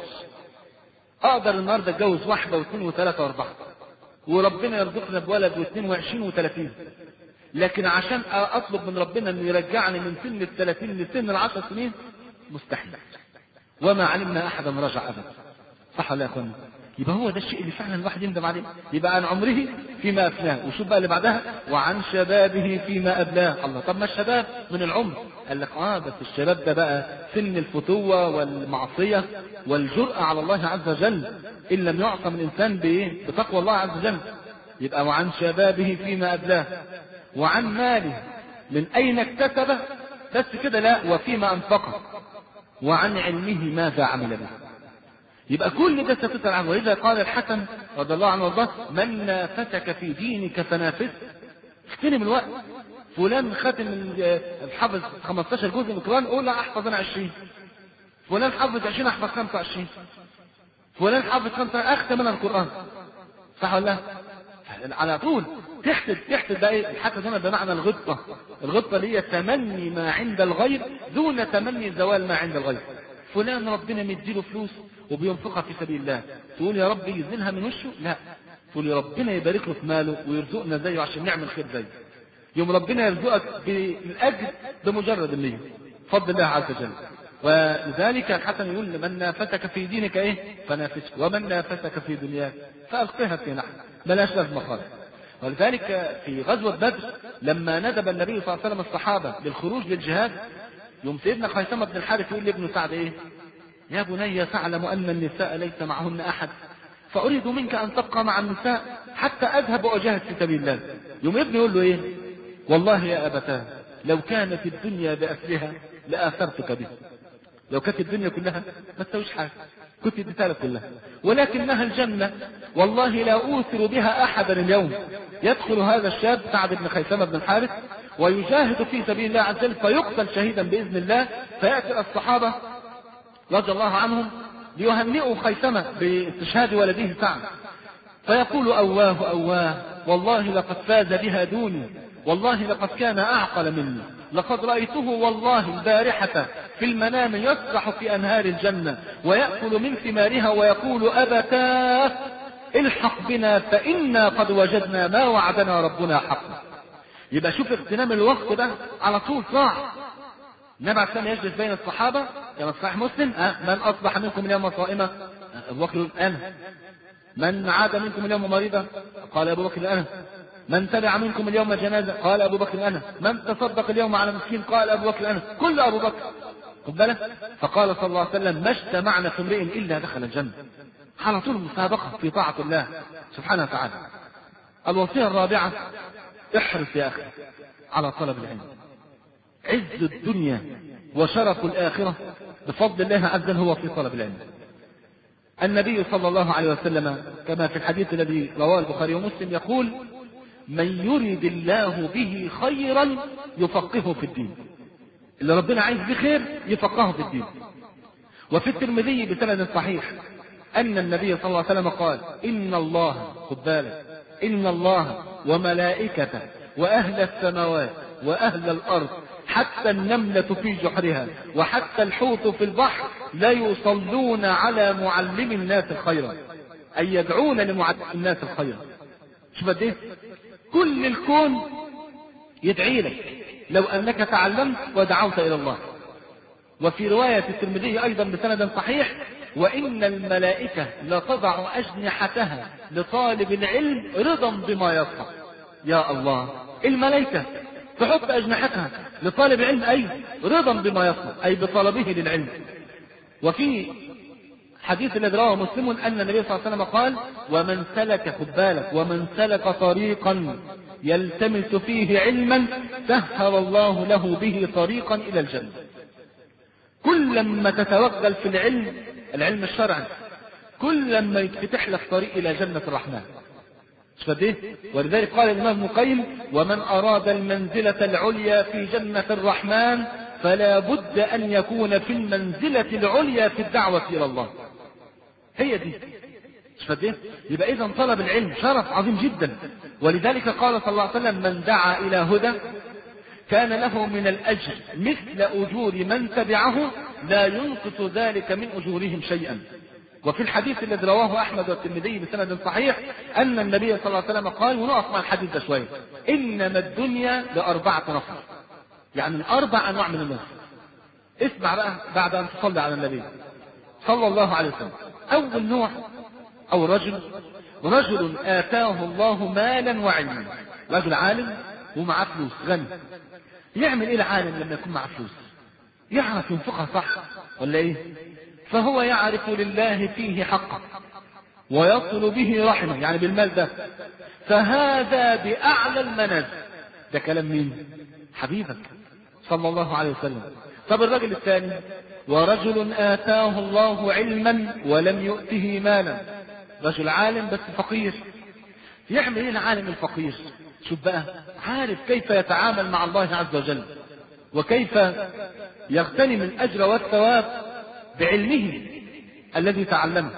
اقدر النهارده اتجوز واحدة واثنين وثلاثة واربعة وربنا يرزقنا بولد واثنين وعشرين وثلاثين، لكن عشان اطلب من ربنا انه يرجعني من سن الثلاثين لسن العشر سنين مستحيل. وما علمنا احدا رجع ابدا. صح ولا يا اخوانا؟ يبقى هو ده الشيء اللي فعلا الواحد يندم عليه. يبقى عن عمره فيما افناه. وشوف بقى اللي بعدها: وعن شبابه فيما ابلاه. الله، طب ما الشباب من العمر. قال لك اه بس الشباب ده بقى سن الفتوة والمعصية والجرأة على الله عز وجل، ان لم يعصم الانسان بايه؟ بتقوى الله عز وجل. يبقى وعن شبابه فيما ابلاه، وعن ماله من اين اكتسبه، بس كده لا، وفيما انفقه، وعن علمه ماذا عمل به. يبقى كل ده ستسأل عنه. وإذا قال الحسن رضي الله عنه وارضاه: من نافتك في دينك فنافسه. اغتنم الوقت. فلان ختم الحفظ خمستاشر جزء من القرآن، قول لا احفظ انا عشرين. فلان حفظ عشرين، احفظ خمسة وعشرين. فلان حفظ خمسة، اختم انا القرآن. صح ولا لا؟ على طول تحسد تحسد بقى ايه؟ الحسد هنا بمعنى الغبطة. الغبطة اللي هي تمني ما عند الغير دون تمني زوال ما عند الغير. فلان ربنا مديله فلوس وبينفقها في سبيل الله، تقول يا رب يزنها من وشه؟ لا، تقول يا ربنا يبارك له في ماله ويرزقنا زيه عشان نعمل خير زيه. يوم ربنا يرزقك بالاجر بمجرد النية، فضل الله عز وجل. ولذلك الحسن يقول: من نافتك في دينك ايه فنافسه، ومن نافتك في دنياك فالقها في نحر، بلاش لازمه خالص. ولذلك في غزوة بدر لما ندب النبي صلى الله عليه وسلم الصحابة للخروج للجهاد، يوم سيدنا خيثمة بن الحارث يقول لابن سعد ايه: يا بني تعلم ان النساء ليس معهن احد، فاريد منك ان تبقى مع النساء حتى اذهب واجاهد في سبيل الله. يوم ابني يقول له ايه: والله يا ابتاه لو كانت الدنيا باسرها لاثرتك به. لو كانت الدنيا كلها ما تسويش حاجه كنت اديتها لك كلها، ولكنها الجنه والله لا اوثر بها احدا اليوم. يدخل هذا الشاب سعد بن خيثمة بن الحارث ويجاهد في سبيل الله عز وجل فيقتل شهيدا باذن الله. فياتي الصحابه رضي الله عنهم ليهنئوا خيثمة باستشهاد ولده سعد، فيقول: أواه أواه والله لقد فاز بها دوني، والله لقد كان أعقل مني، لقد رأيته والله البارحة في المنام يسرح في أنهار الجنة ويأكل من ثمارها ويقول: أبتاه الحق بنا فإنا قد وجدنا ما وعدنا ربنا حقا. يبقى شوف اغتنام الوقت ده على طول صاع. النبي عليه الصلاة والسلام يجلس بين الصحابة كما في صحيح مسلم: أه من أصبح منكم اليوم صائما؟ أبو بكر: أنا. من عاد منكم اليوم مريضا؟ قال أبو بكر: أنا. من تبع منكم اليوم جنازة؟ قال أبو بكر: أنا. من تصدق اليوم على مسكين؟ قال أبو بكر: أنا. كل أبو بكر. خد بالك. فقال صلى الله عليه وسلم: ما اجتمعنا في امرئ إلا دخل الجنة. على طول مسابقة في طاعة الله سبحانه وتعالى. الوصية الرابعة: احرص يا أخي على طلب العلم. عز الدنيا وشرف الآخرة بفضل الله عز وجل هو في طلب العلم. النبي صلى الله عليه وسلم كما في الحديث الذي رواه البخاري ومسلم يقول: من يريد الله به خيرا يفقهه في الدين. اللي ربنا عايز به خير يفقهه في الدين. وفي الترمذي بسند صحيح أن النبي صلى الله عليه وسلم قال: إن الله، خد بالك، إن الله وملائكته وأهل السماوات وأهل الأرض حتى النملة في جحرها وحتى الحوت في البحر لا يصلون على معلم الناس الخير، أي يدعون لمعلم الناس الخير. شوف قد ايه كل الكون يدعي لك لو أنك تعلمت ودعوت إلى الله. وفي رواية الترمذي أيضا بسند صحيح: وإن الملائكة لتضع أجنحتها لطالب العلم رضا بما يصنع. يا الله، الملائكة تحط أجنحتها لطالب العلم أي رضا بما يصنع، أي بطلبه للعلم. وفي حديث الذي رواه مسلم أن النبي صلى الله عليه وسلم قال: ومن سلك، خد بالك، ومن سلك طريقا يلتمس فيه علما سهل الله له به طريقا إلى الجنة. كل لما تتوغل في العلم، العلم الشرعي، كل لما يتفتح لك طريق إلى جنة الرحمن مش فاهم؟ ولذلك قال الإمام ابن القيم: ومن أراد المنزلة العليا في جنة الرحمن فلا بد أن يكون في المنزلة العليا في الدعوة إلى الله. هي دي، مش فاهم؟ يبقى إذن طلب العلم شرف عظيم جدا. ولذلك قال صلى الله عليه وسلم: من دعا إلى هدى كان له من الأجر مثل أجور من تبعه لا ينقص ذلك من أجورهم شيئا. وفي الحديث الذي رواه أحمد والترمذي بسند صحيح أن النبي صلى الله عليه وسلم قال، ونقف مع الحديث ده شوية: إنما الدنيا لأربعة نفر، يعني الأربع أنواع من الناس. اسمع بقى بعد أن تصلي على النبي صلى الله عليه وسلم. أول نوع أو رجل رجل آتاه الله مالا وعلما، رجل عالم ومعاه فلوس، غني. يعمل إيه العالم لما يكون معاه فلوس؟ يعرف ينفقها صح ولا إيه؟ فهو يعرف لله فيه حقا ويصل به رحمه، يعني بالمال ده، فهذا بأعلى المنازل. ده كلام مين؟ حبيبك صلى الله عليه وسلم. طب الرجل الثاني: ورجل آتاه الله علما ولم يؤته مالا، رجل عالم بس فقير. يعمل ايه العالم الفقير؟ شوف بقى، عارف كيف يتعامل مع الله عز وجل وكيف يغتنم الأجر والثواب بعلمه الذي تعلمه،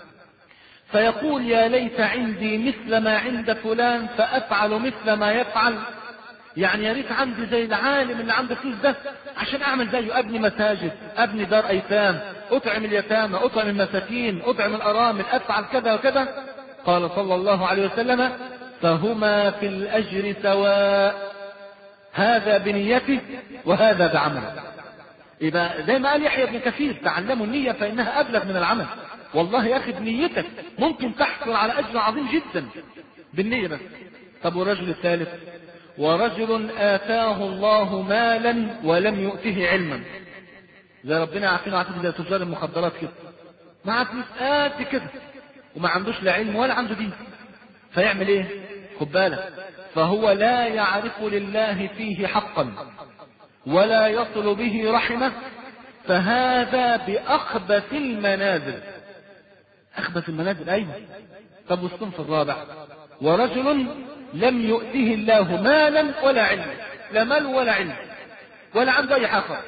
فيقول: يا ليت عندي مثل ما عند فلان فأفعل مثل ما يفعل. يعني يا ريت عندي زي العالم اللي عنده فلوس ده عشان أعمل زيه، أبني مساجد، أبني دار أيتام، أطعم اليتامى، أطعم المساكين، أطعم الأرامل، أفعل كذا وكذا. قال صلى الله عليه وسلم: فهما في الأجر سواء، هذا بنيته وهذا بعمله. يبقى زي ما قال يحيى بن كثير: تعلموا النية فإنها أبلغ من العمل. والله يا أخي بنيتك ممكن تحصل على أجر عظيم جدا بالنية بس. طب والرجل الثالث: ورجل آتاه الله مالا ولم يؤته علما. زي ربنا يعافينا ويعافيك زي تجار المخدرات كده، معاه فلوس قد كده وما عندوش لا علم ولا عنده دين. فيعمل ايه؟ خد بالك، فهو لا يعرف لله فيه حقا ولا يصل به رحمه، فهذا بأخبث المنازل. أخبث المنازل، أيوه. طب والصنف الرابع: ورجل لم يؤته الله مالا ولا علم، لا مال ولا علم ولا عنده أي حاجة،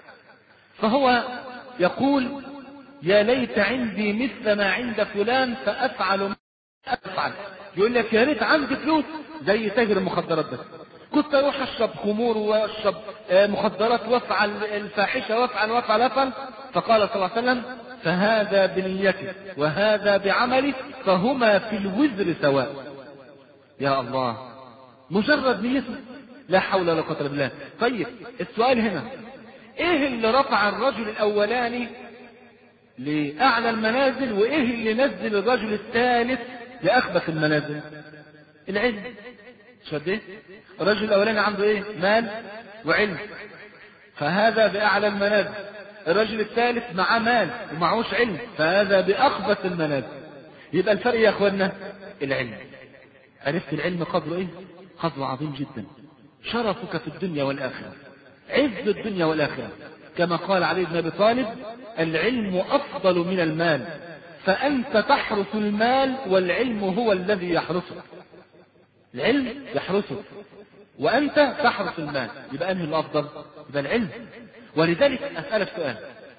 فهو يقول: يا ليت عندي مثل ما عند فلان فأفعل ما أفعل. يقول لك: يا ريت عندي فلوس زي تاجر المخدرات ده، كنت اروح اشرب خمور واشرب مخدرات وافعل الفاحشه وافعل وافعل وافعل. فقال صلى الله عليه وسلم: فهذا بنيته وهذا بعمله فهما في الوزر سواء. يا الله، مجرد نيته، لا حول ولا قوه الا بالله. طيب السؤال هنا: ايه اللي رفع الرجل الاولاني لاعلى المنازل وايه اللي نزل الرجل الثالث لاخبث المنازل؟ العلم. شد الرجل الاولاني عنده ايه؟ مال وعلم، فهذا باعلى المنازل. الرجل الثالث معاه مال ومعهوش علم، فهذا باخبث المنازل. يبقى الفرق يا اخوانا العلم. عرفت العلم قدره ايه؟ قدره عظيم جدا، شرفك في الدنيا والاخره، عز الدنيا والاخره. كما قال علي بن ابي طالب: العلم افضل من المال، فانت تحرس المال والعلم هو الذي يحرسك. العلم يحرسك وأنت تحرس المال، يبقى أنهي الأفضل؟ يبقى العلم. ولذلك أسألك سؤال: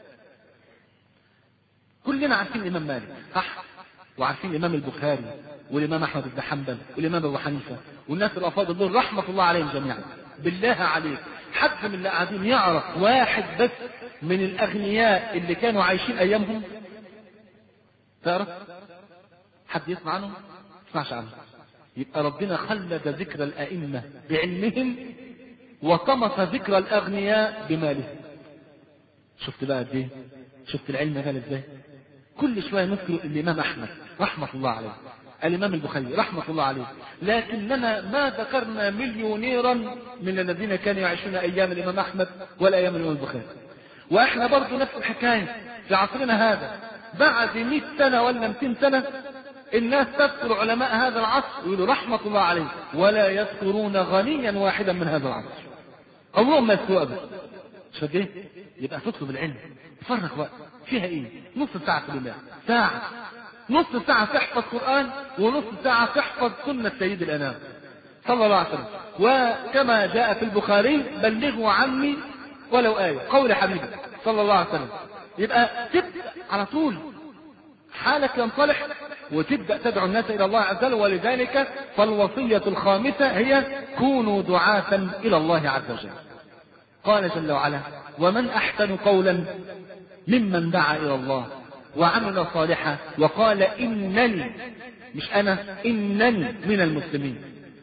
كلنا عارفين الإمام مالك صح؟ وعارفين الإمام البخاري والإمام أحمد بن حنبل والإمام أبو حنيفة والناس الأفاضل دول رحمة الله عليهم جميعا. بالله عليك حد من اللي قاعدين يعرف واحد بس من الأغنياء اللي كانوا عايشين أيامهم؟ تعرف؟ حد يسمع عنهم؟ يسمعش عنهم. يبقى ربنا خلد ذكر الأئمة بعلمهم وطمس ذكر الأغنياء بمالهم. شفت بقى قد ايه؟ شفت العلم غالي ازاي؟ كل شوية نذكر الإمام أحمد رحمة الله عليه، الإمام البخاري رحمة الله عليه، لكننا ما ذكرنا مليونيرا من الذين كانوا يعيشون أيام الإمام أحمد ولا أيام الإمام البخاري. وإحنا برضو نفس الحكاية في عصرنا هذا، بعد مئة سنة ولا مئتين سنة الناس تذكر علماء هذا العصر ويقولوا رحمة الله عليه، ولا يذكرون غنيا واحدا من هذا العصر. اللهم ما يذكروا أبدا. شد ايه؟ يبقى تطلب العلم، تفرغ وقت فيها ايه؟ نص ساعة في الله، ساعة، نص ساعة تحفظ قرآن ونص ساعة تحفظ سنة سيد الأنام صلى الله عليه وسلم. وكما جاء في البخاري بلغوا عني ولو آية، قول حبيبي صلى الله عليه وسلم. يبقى تبدأ على طول حالك ينصلح وتبدأ تدعو الناس إلى الله عز وجل. ولذلك فالوصية الخامسة هي كونوا دعاة إلى الله عز وجل. قال جل وعلا ومن أحسن قولا ممن دعا إلى الله وعمل صالحا وقال إنني، مش أنا، إنني من المسلمين.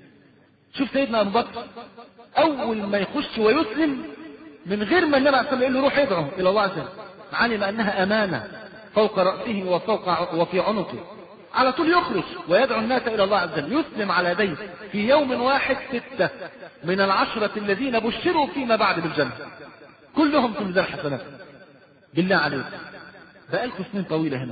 شوف سيدنا أبو بكر أول ما يخش ويسلم من غير ما النبي عليه الصلاة والسلام يروح يدعو إلى الله عز وجل، علم أنها أمانة فوق رأسه وفوق وفي عنقه، على طول يخرج ويدعو الناس إلى الله عز وجل. يسلم على يديه في يوم واحد ستة من العشرة الذين بشروا فيما بعد بالجنة، كلهم في ميزان حسنات. بالله عليكم بقالكم سنين طويلة هنا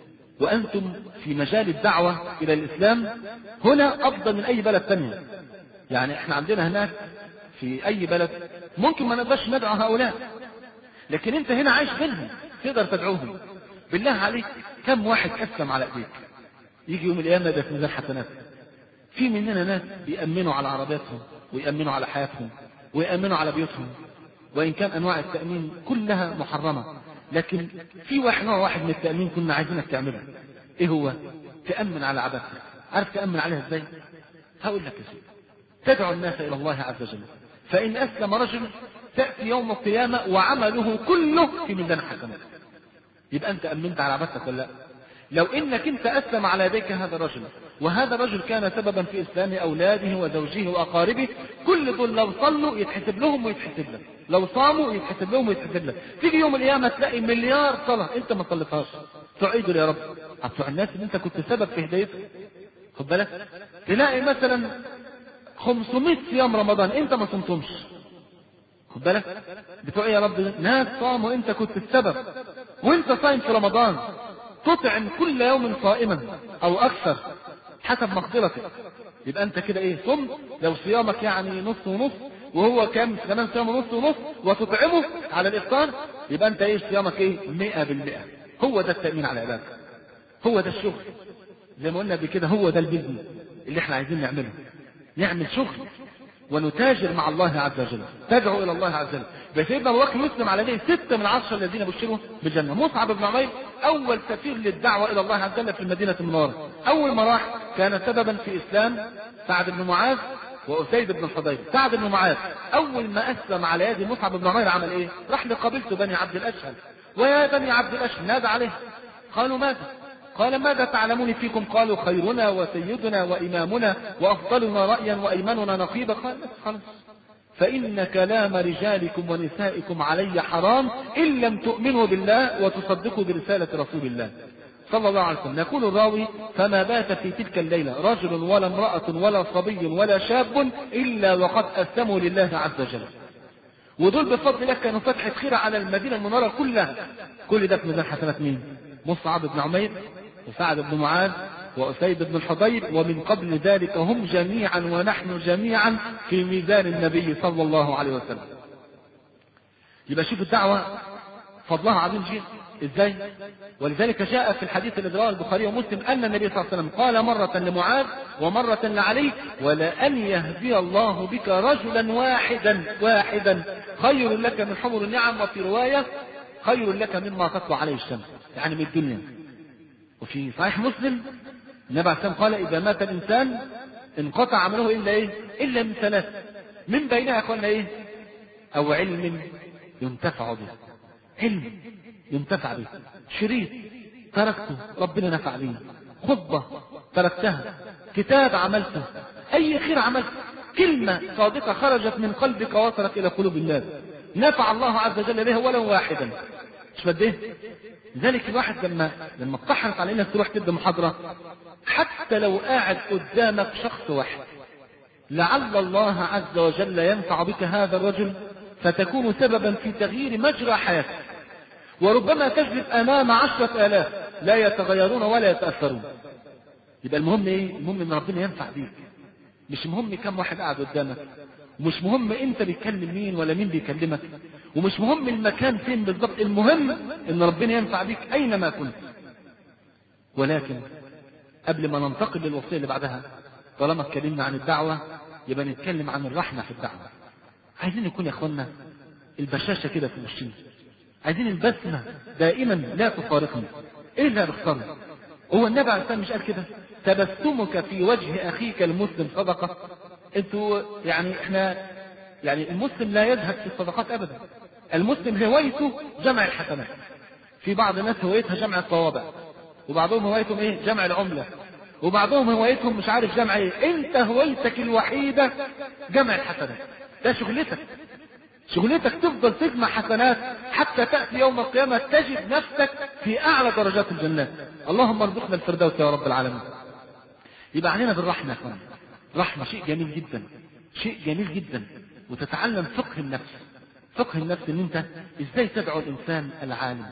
وأنتم في مجال الدعوة إلى الإسلام هنا أفضل من أي بلد ثانية. يعني احنا عندنا هناك في أي بلد ممكن ما نقدرش ندعو هؤلاء، لكن انت هنا عايش بينهم تقدر تدعوهم. بالله عليك كم واحد أسلم على ايديك يجي يوم القيامة ده في ميزان حسنات؟ في مننا ناس بيأمنوا على عربياتهم ويأمنوا على حياتهم ويأمنوا على بيوتهم، وإن كان أنواع التأمين كلها محرمة، لكن في واحد نوع واحد من التأمين كنا عايزينك تعمله. إيه هو؟ تأمن على عبادتك. عارف تأمن عليها إزاي؟ هقول لك يا سيدي، تدعو الناس إلى الله عز وجل، فإن أسلم رجل تأتي يوم القيامة وعمله كله في ميزان حسنات. يبقى أنت أمنت على عبادتك ولا لا؟ لو إنك أنت أسلم على يديك هذا الرجل، وهذا الرجل كان سببا في إسلام أولاده وزوجه وأقاربه، كل دول لو صلوا يتحسب لهم ويتحسب لك، لو صاموا يتحسب لهم ويتحسب لك. تيجي يوم القيامة تلاقي مليار صلاة أنت ما صليتهاش، تعيدوا يا رب بتوع الناس اللي أنت كنت سبب في هدايتهم. خد بالك، تلاقي مثلا خمسمائة صيام رمضان أنت ما صمتهمش. خد بالك، بتوع يا رب ناس صاموا أنت كنت السبب، وأنت صايم في رمضان تطعم كل يوم صائما أو أكثر حسب مقدرتك. يبقى أنت كده إيه؟ صمت. لو صيامك يعني نص ونص وهو كام كمان صيام نص ونص وتطعمه على الإفطار، يبقى أنت إيه؟ صيامك إيه؟ مئة بالمئة. هو ده التأمين على عبادك، هو ده الشغل. زي ما قلنا بكده هو ده البيزنس اللي احنا عايزين نعمله، نعمل شغل ونتاجر مع الله عز وجل، تدعو إلى الله عز وجل. بسيدنا أبو بكر يسلم على يديه ستة من عشرة الذين بشروا بالجنة. مصعب بن عمير أول سفير للدعوة إلى الله عز وجل في المدينة المنورة، أول ما راح كان سببا في إسلام سعد بن معاذ وأسيد بن الحضير. سعد بن معاذ أول ما أسلم على يد مصعب بن عمير عمل إيه؟ راح لقبيلته بني عبد الأشهل، ويا بني عبد الأشهل نادى عليه، قالوا ماذا؟ قال ماذا تعلمون فيكم؟ قالوا خيرنا وسيدنا وإمامنا وأفضلنا رأيا وأيمننا نقيبا. قال خلاص، فإن كلام رجالكم ونسائكم علي حرام إن لم تؤمنوا بالله وتصدقوا برسالة رسول الله صلى الله عليه وسلم. يقول الراوي فما بات في تلك الليلة رجل ولا امرأة ولا صبي ولا شاب إلا وقد أسلموا لله عز وجل. ودول بفضل الله كانوا فتحة خير على المدينة المنورة كلها. كل ده في ميزان حسنات مين؟ مصعب بن عمير وسعد بن معاذ وأسيد بن الحضير، ومن قبل ذلك هم جميعا ونحن جميعا في ميزان النبي صلى الله عليه وسلم. يبقى شوف الدعوة فضلها عظيم جدا ازاي. ولذلك جاء في الحديث الذي رواه البخاري ومسلم أن النبي صلى الله عليه وسلم قال مرة لمعاذ ومرة لعلي ولأن يهدي الله بك رجلا واحدا واحدا خير لك من حمر النعم، وفي رواية خير لك مما تطلع عليه الشمس، يعني من الدنيا. وفي صحيح مسلم النبي عليه الصلاة والسلام قال إذا مات الإنسان انقطع عمله إلا إيه؟ إلا من ثلاث، من بينها قلنا إيه؟ أو علم ينتفع به، علم ينتفع به، شريط تركته ربنا نفع به، خطبة تركتها، كتاب عملته، أي خير عملته، كلمة صادقة خرجت من قلبك وصلت إلى قلوب الناس نفع الله عز وجل بها ولو واحدا. مش بده لذلك الواحد لما لما تحرص على انك تروح تبدا محاضره، حتى لو قاعد قدامك شخص واحد لعل الله عز وجل ينفع بك هذا الرجل فتكون سببا في تغيير مجرى حياتك، وربما تجلس امام عشرة الاف لا يتغيرون ولا يتاثرون. يبقى المهم ايه؟ المهم ان ربنا ينفع بيك، مش مهم كم واحد قاعد قدامك، ومش مهم انت بتكلم مين ولا مين بيكلمك، ومش مهم المكان فين بالضبط، المهم ان ربنا ينفع بيك اينما كنت. ولكن قبل ما ننتقل للوصية اللي بعدها، طالما اتكلمنا عن الدعوة يبقى نتكلم عن الرحمة في الدعوة. عايزين يكون يا اخوانا البشاشة كده في وشنا، عايزين البسمة دائما لا تفارقنا. ايه اللي هنختاره؟ هو النبي عليه الصلاة والسلام مش قال كده؟ تبسمك في وجه اخيك المسلم صدقة. انتوا يعني احنا يعني المسلم لا يزهد في الصدقات ابدا. المسلم هوايته جمع الحسنات. في بعض الناس هوايتها جمع الطوابع، وبعضهم هوايتهم ايه؟ جمع العملة، وبعضهم هوايتهم مش عارف جمع ايه. انت هوايتك الوحيدة جمع الحسنات، ده شغلتك. شغلتك تفضل تجمع حسنات حتى تأتي يوم القيامة تجد نفسك في أعلى درجات الجنات. اللهم ارزقنا الفردوس يا رب العالمين. يبقى علينا بالرحمة يا اخوان. رحمة شيء جميل جدا، شيء جميل جدا. وتتعلم فقه النفس. فقه النفس ان انت ازاي تدعو الانسان العالم.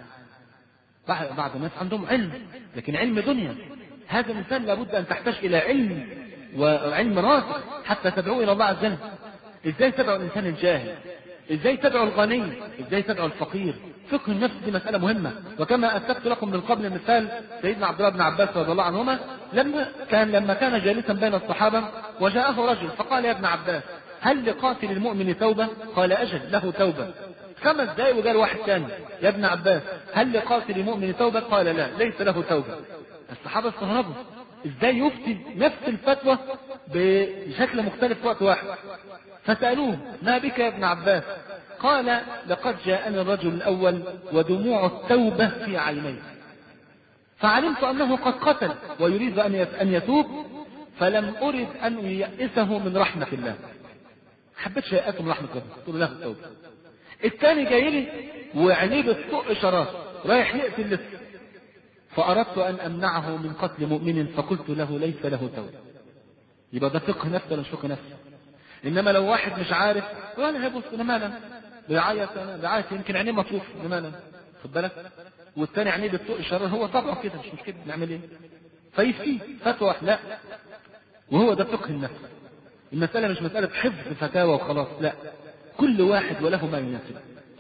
بعض الناس عندهم علم لكن علم دنيا. هذا الانسان لابد ان تحتاج الى علم وعلم راسخ حتى تدعو الى الله عز وجل. ازاي تدعو الانسان الجاهل، ازاي تدعو الغني، ازاي تدعو الفقير. فقه النفس دي مسألة مهمة. وكما أسلفت لكم من قبل مثال سيدنا عبد الله بن عباس رضي الله عنهما، لما كان لما كان جالسا بين الصحابة وجاءه رجل فقال يا ابن عباس هل لقاتل المؤمن توبة؟ قال أجل له توبة. خمس دقايق وقال واحد ثاني يا ابن عباس هل لقاتل المؤمن توبة؟ قال لا ليس له توبة. الصحابة استغربوا ازاي يفتي نفس الفتوى بشكل مختلف في وقت واحد. فسألوه ما بك يا ابن عباس؟ قال لقد جاءني الرجل الأول ودموع التوبة في عينيه، فعلمت أنه قد قتل ويريد أن يتوب، فلم أرد أن ييأسه من رحمة الله. حبيت شيئاته من رحمة الله، قلت له التوبة. الثاني جاي لي وعينيه بتطق شرار رايح يقتل لسه، فأردت أن أمنعه من قتل مؤمن فقلت له ليس له توبة. يبقى ده فقه نفس ولا مش فقه نفس؟ إنما لو واحد مش عارف ولا هيبص أنا مالا بيعيط، أنا بيعيط يمكن عينيه مطروف مالا، خد بالك، والثاني عينيه بتطق شرار هو طبعا كده مش مشكلة نعمل إيه؟ فيفتيه فتوى لا. وهو ده فقه النفس. المسألة مش مسألة حفظ فتاوى وخلاص، لا، كل واحد وله ما يناسب.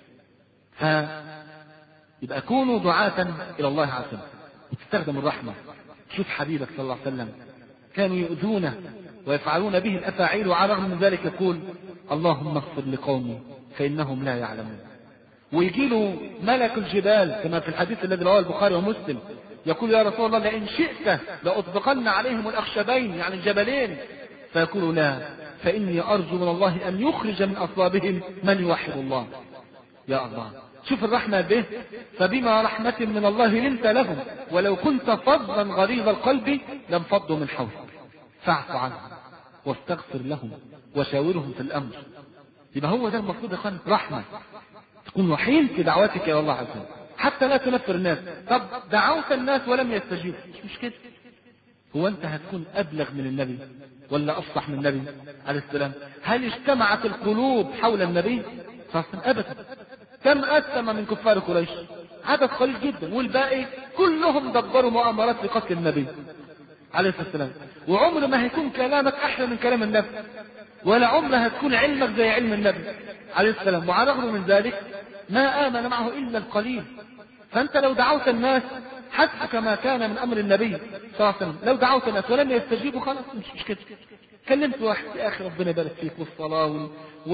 فيبقى كونوا دعاة إلى الله عز وجل وتستخدم الرحمة. شوف حبيبك صلى الله عليه وسلم كانوا يؤذونه ويفعلون به الأفاعيل وعلى الرغم من ذلك يقول اللهم اغفر لقومي فإنهم لا يعلمون. ويجي له ملك الجبال كما في الحديث الذي رواه البخاري ومسلم يقول يا رسول الله لئن شئت لأطبقن عليهم الأخشبين يعني الجبلين، فيقول لا فإني أرجو من الله أن يخرج من أصلابهم من يوحد الله. يا الله شوف الرحمة به، فبما رحمة من الله لنت لهم ولو كنت فظا غليظ القلب لانفضوا من حولك فاعف عنهم واستغفر لهم وشاورهم في الأمر. يبقى هو ده المفروض يا اخوان، رحمة تكون رحيم في دعواتك يا الله عز وجل حتى لا تنفر الناس. طب دعوت الناس ولم يستجيبوا مش مشكلة، هو انت هتكون أبلغ من النبي ولا أفصح من النبي عليه السلام؟ هل اجتمعت القلوب حول النبي أبدا؟ كم أسلم من كفار قريش؟ عدد قليل جدا، والباقي كلهم دبروا مؤامرات لقتل النبي عليه الصلاة والسلام. وعمر ما هيكون كلامك أحلى من كلام النبي، ولا عمر هتكون علمك زي علم النبي عليه السلام. وعلى الرغم من ذلك ما آمن معه إلا القليل. فأنت لو دعوت الناس حسب كما كان من أمر النبي صلى الله عليه وسلم، لو دعوت الناس ولم يستجيبوا خلاص مش مشكلة. كلمت واحد يا أخي ربنا يبارك فيك والصلاة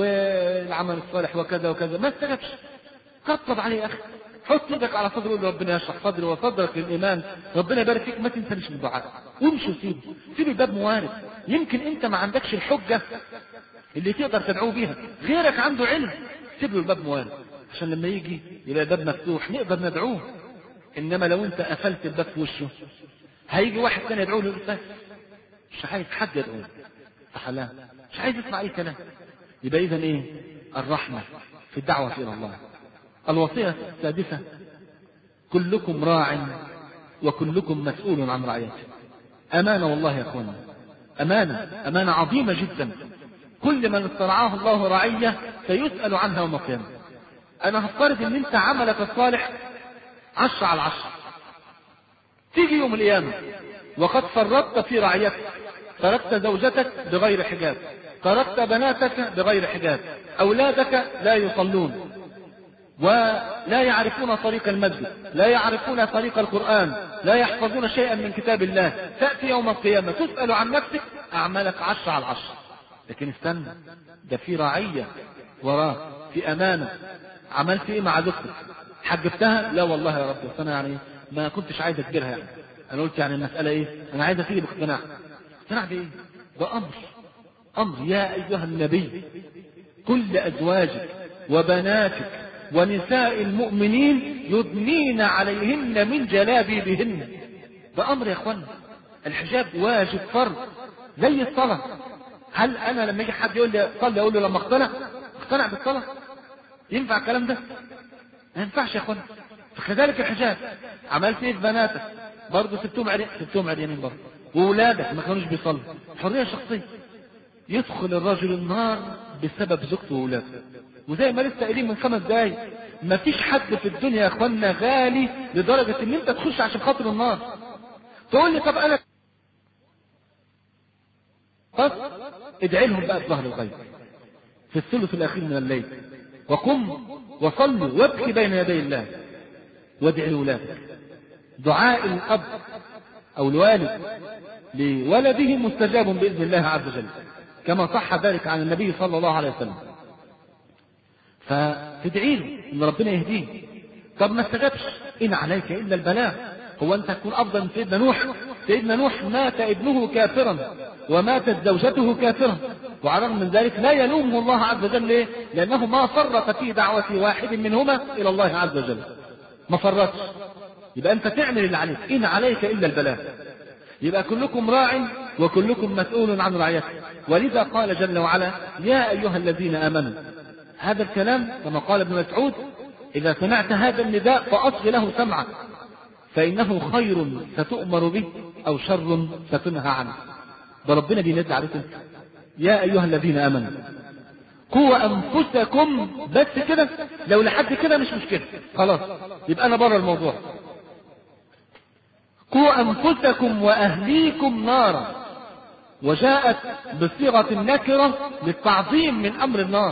والعمل الصالح وكذا وكذا، ما استجبش، قطب عليه يا أخي، حط ايدك على صدره وقول ربنا يشرح صدري وصدرك للإيمان، ربنا يبارك فيك، ما تنسانيش من دعائك، وامشي وسيبه، سيب الباب موارد. يمكن انت ما عندكش الحجة اللي تقدر تدعوه بيها، غيرك عنده علم، سيب له الباب موارد عشان لما يجي يبقى الباب مفتوح نقدر ندعوه. انما لو انت قفلت الباب في وشه هيجي واحد ثاني يدعوه له بس مش عايز حد يدعوه، صح لا؟ مش عايز يسمع اي كلام. يبقى اذا ايه؟ الرحمة في الدعوة الى الله. الوصية السادسة كلكم راع وكلكم مسؤول عن رعيته. أمانة والله يا أخوانا، أمانة أمانة عظيمة جدا. كل من استرعاه الله رعية سيسأل عنها يوم القيامة. أنا هفترض أن أنت عملك الصالح عشرة على عشرة، تيجي يوم القيامة وقد فرطت في رعيتك، تركت زوجتك بغير حجاب، تركت بناتك بغير حجاب، أولادك لا يصلون، تركت مالك لا يصلون، تركت أهلك لا يصلون، تركت أهلك لا يصلون، تركت أولادك لا يصلون، تركت زوجتك بغير حجاب، تركت بناتك بغير حجاب، أولادك لا يصلون، ولا يعرفون طريق المسجد، لا يعرفون طريق القرآن، لا يحفظون شيئا من كتاب الله، تأتي يوم القيامة تسأل عن نفسك أعمالك عشر على العشر. لكن استنى، ده في رعية وراه، في أمانة. عملت إيه مع زوجتك؟ حجبتها؟ لا والله يا رب، بس أنا يعني ما كنتش عايز أجبرها، يعني أنا قلت يعني المسألة إيه، أنا عايز أتيجي باقتناع. اقتناع بإيه؟ ده أمر أمر. يا أيها النبي كل أزواجك وبناتك ونساء المؤمنين يدنين عليهن من جلابيبهن. ده أمر يا أخوانا. الحجاب واجب فرض زي الصلاة. هل أنا لما يجي حد يقول لي صلي أقول له لما اقتنع اقتنع بالصلاة؟ ينفع الكلام ده؟ ما ينفعش يا أخوانا. فكذلك الحجاب. عملت إيه في بناتك؟ برضه سبتهم عريان، سبتهم عريانين برضه. وولادك ما كانوش بيصلوا. حرية شخصية. يدخل الرجل النار بسبب زوجته وولاده. وزي ما لسه قايلين من خمس دقايق، ما فيش حد في الدنيا يا اخوانا غالي لدرجة ان انت تخش عشان خاطر النار. تقول لي طب انا بس ادعي لهم بقى في ظهر الغيب في الثلث الاخير من الليل، وقم وصلي وابكي بين يدي الله وادعي لولادك. دعاء الاب او الوالد لولده مستجاب باذن الله عز وجل، كما صح ذلك عن النبي صلى الله عليه وسلم. فتدعي له ان ربنا يهديه. طب ما استجابش، ان عليك الا البلاغ. هو انت تكون افضل من سيدنا نوح؟ سيدنا نوح مات ابنه كافرا وماتت زوجته كافرا، وعلى الرغم من ذلك لا يلومه الله عز وجل. ليه؟ لانه ما فرط في دعوة واحد منهما الى الله عز وجل، ما فرطش. يبقى انت تعمل اللي عليك، ان عليك الا البلاغ. يبقى كلكم راع وكلكم مسؤول عن رعيته. ولذا قال جل وعلا يا ايها الذين امنوا. هذا الكلام كما قال ابن مسعود اذا سمعت هذا النداء فاصغ له سمعك، فانه خير ستؤمر به او شر ستنهى عنه. ده ربنا بينادي عليك انت، يا ايها الذين امنوا قوا انفسكم. بس كده، لو لحد كده مش مشكله خلاص، يبقى انا بره الموضوع. قوا انفسكم واهليكم نارا، وجاءت بصيغه النكره للتعظيم من امر النار.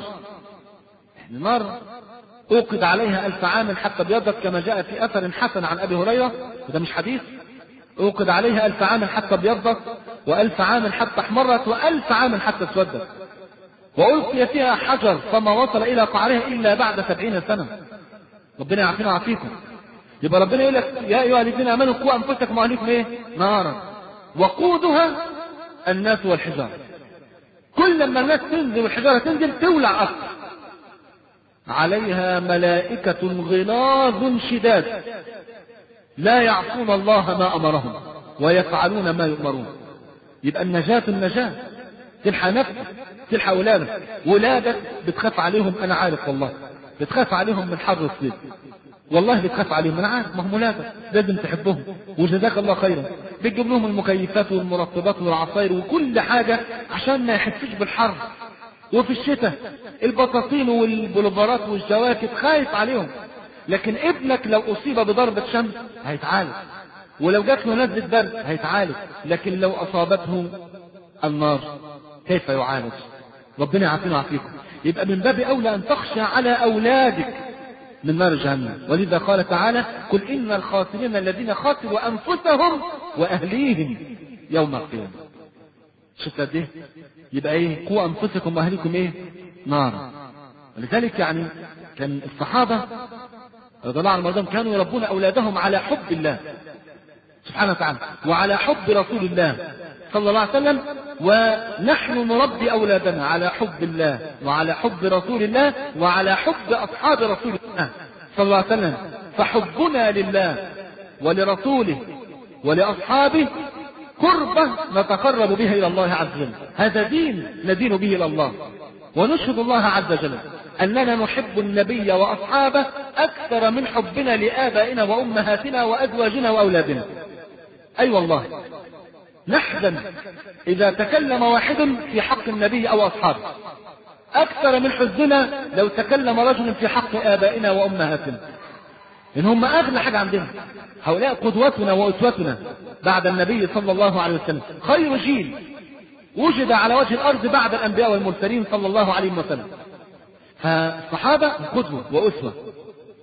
النار اوقد عليها الف عام حتى ابيضت، كما جاء في اثر حسن عن ابي هريره، وده مش حديث. اوقد عليها الف عام حتى ابيضت، والف عام حتى احمرت، والف عام حتى اسودت، والقي فيها حجر فما وصل الى قعرها الا بعد سبعين سنه. ربنا يعافينا ويعافيكم. يبقى ربنا يقول لك يا ايها الذين امنوا قوا انفسكم واهليكم ايه؟ نارا وقودها الناس والحجاره. كل لما الناس تنزل والحجاره تنزل تولع اكثر. عليها ملائكة غلاظ شداد لا يعصون الله ما أمرهم ويفعلون ما يؤمرون. يبقى النجاة النجاة، تلحى نفسك، تلحى ولادك. ولادك بتخاف عليهم، أنا عارف والله، بتخاف عليهم من حر الصيف، والله بتخاف عليهم، أنا عارف، ما هم ولادك لازم تحبهم وجزاك الله خيرا. بتجيب لهم المكيفات والمرطبات والعصاير وكل حاجة عشان ما يحسوش بالحر. وفي الشتاء البطاطين والبلوفرات والجواكت خايف عليهم. لكن ابنك لو اصيب بضربة شمس هيتعالج، ولو جات له نزلة برد هيتعالج، لكن لو اصابته النار كيف يعالج؟ ربنا يعافينا ويعافيكم. يبقى من باب اولى ان تخشى على اولادك من نار جهنم. ولذا قال تعالى قل ان الخاسرين الذين خسروا انفسهم واهليهم يوم القيامة. شفت قد ايه؟ يبقى ايه؟ قوا انفسكم واهليكم ايه؟ نارا. ولذلك يعني كان الصحابة رضي الله عنهم كانوا يربون اولادهم على حب الله سبحانه وتعالى وعلى حب رسول الله صلى الله عليه وسلم، ونحن نربي اولادنا على حب الله وعلى حب رسول الله وعلى حب اصحاب رسول الله صلى الله عليه وسلم. فحبنا لله ولرسوله ولاصحابه قربة نتقرب بها إلى الله عز وجل. هذا دين ندين به إلى الله، ونشهد الله عز وجل أننا نحب النبي وأصحابه أكثر من حبنا لآبائنا وأمهاتنا وأزواجنا وأولادنا. أي أيوة والله، نحزن إذا تكلم واحد في حق النبي أو أصحابه أكثر من حزننا لو تكلم رجل في حق آبائنا وأمهاتنا، إن هم أغلى حاجة عندنا. هؤلاء قدوتنا وأسوتنا بعد النبي صلى الله عليه وسلم، خير جيل وجد على وجه الأرض بعد الأنبياء والمرسلين صلى الله عليه وسلم. فالصحابة قدوة وأسوة،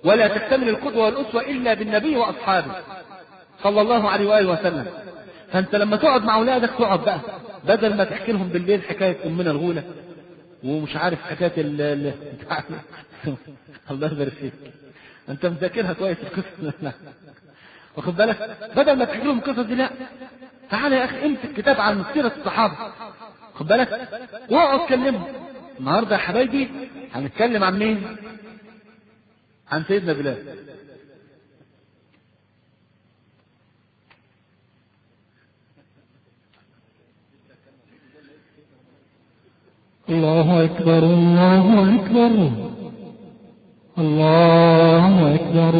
ولا تكتمل القدوة والأسوة إلا بالنبي وأصحابه صلى الله عليه وآله وسلم. فأنت لما تقعد مع أولادك تقعد بقى بدل ما تحكي لهم بالليل حكاية أمنا الغولة ومش عارف حكاية ال ال الله يبارك فيك، أنت مذاكرها كويس القصة لا واخد بالك، بدل ما تحكي لهم القصص دي لا، تعالى يا أخي امسك كتاب عن سيرة الصحابة واخد بالك واقعد كلمهم. النهارده يا حبايبي هنتكلم عن مين؟ عن سيدنا بلال. الله أكبر الله أكبر الله أكبر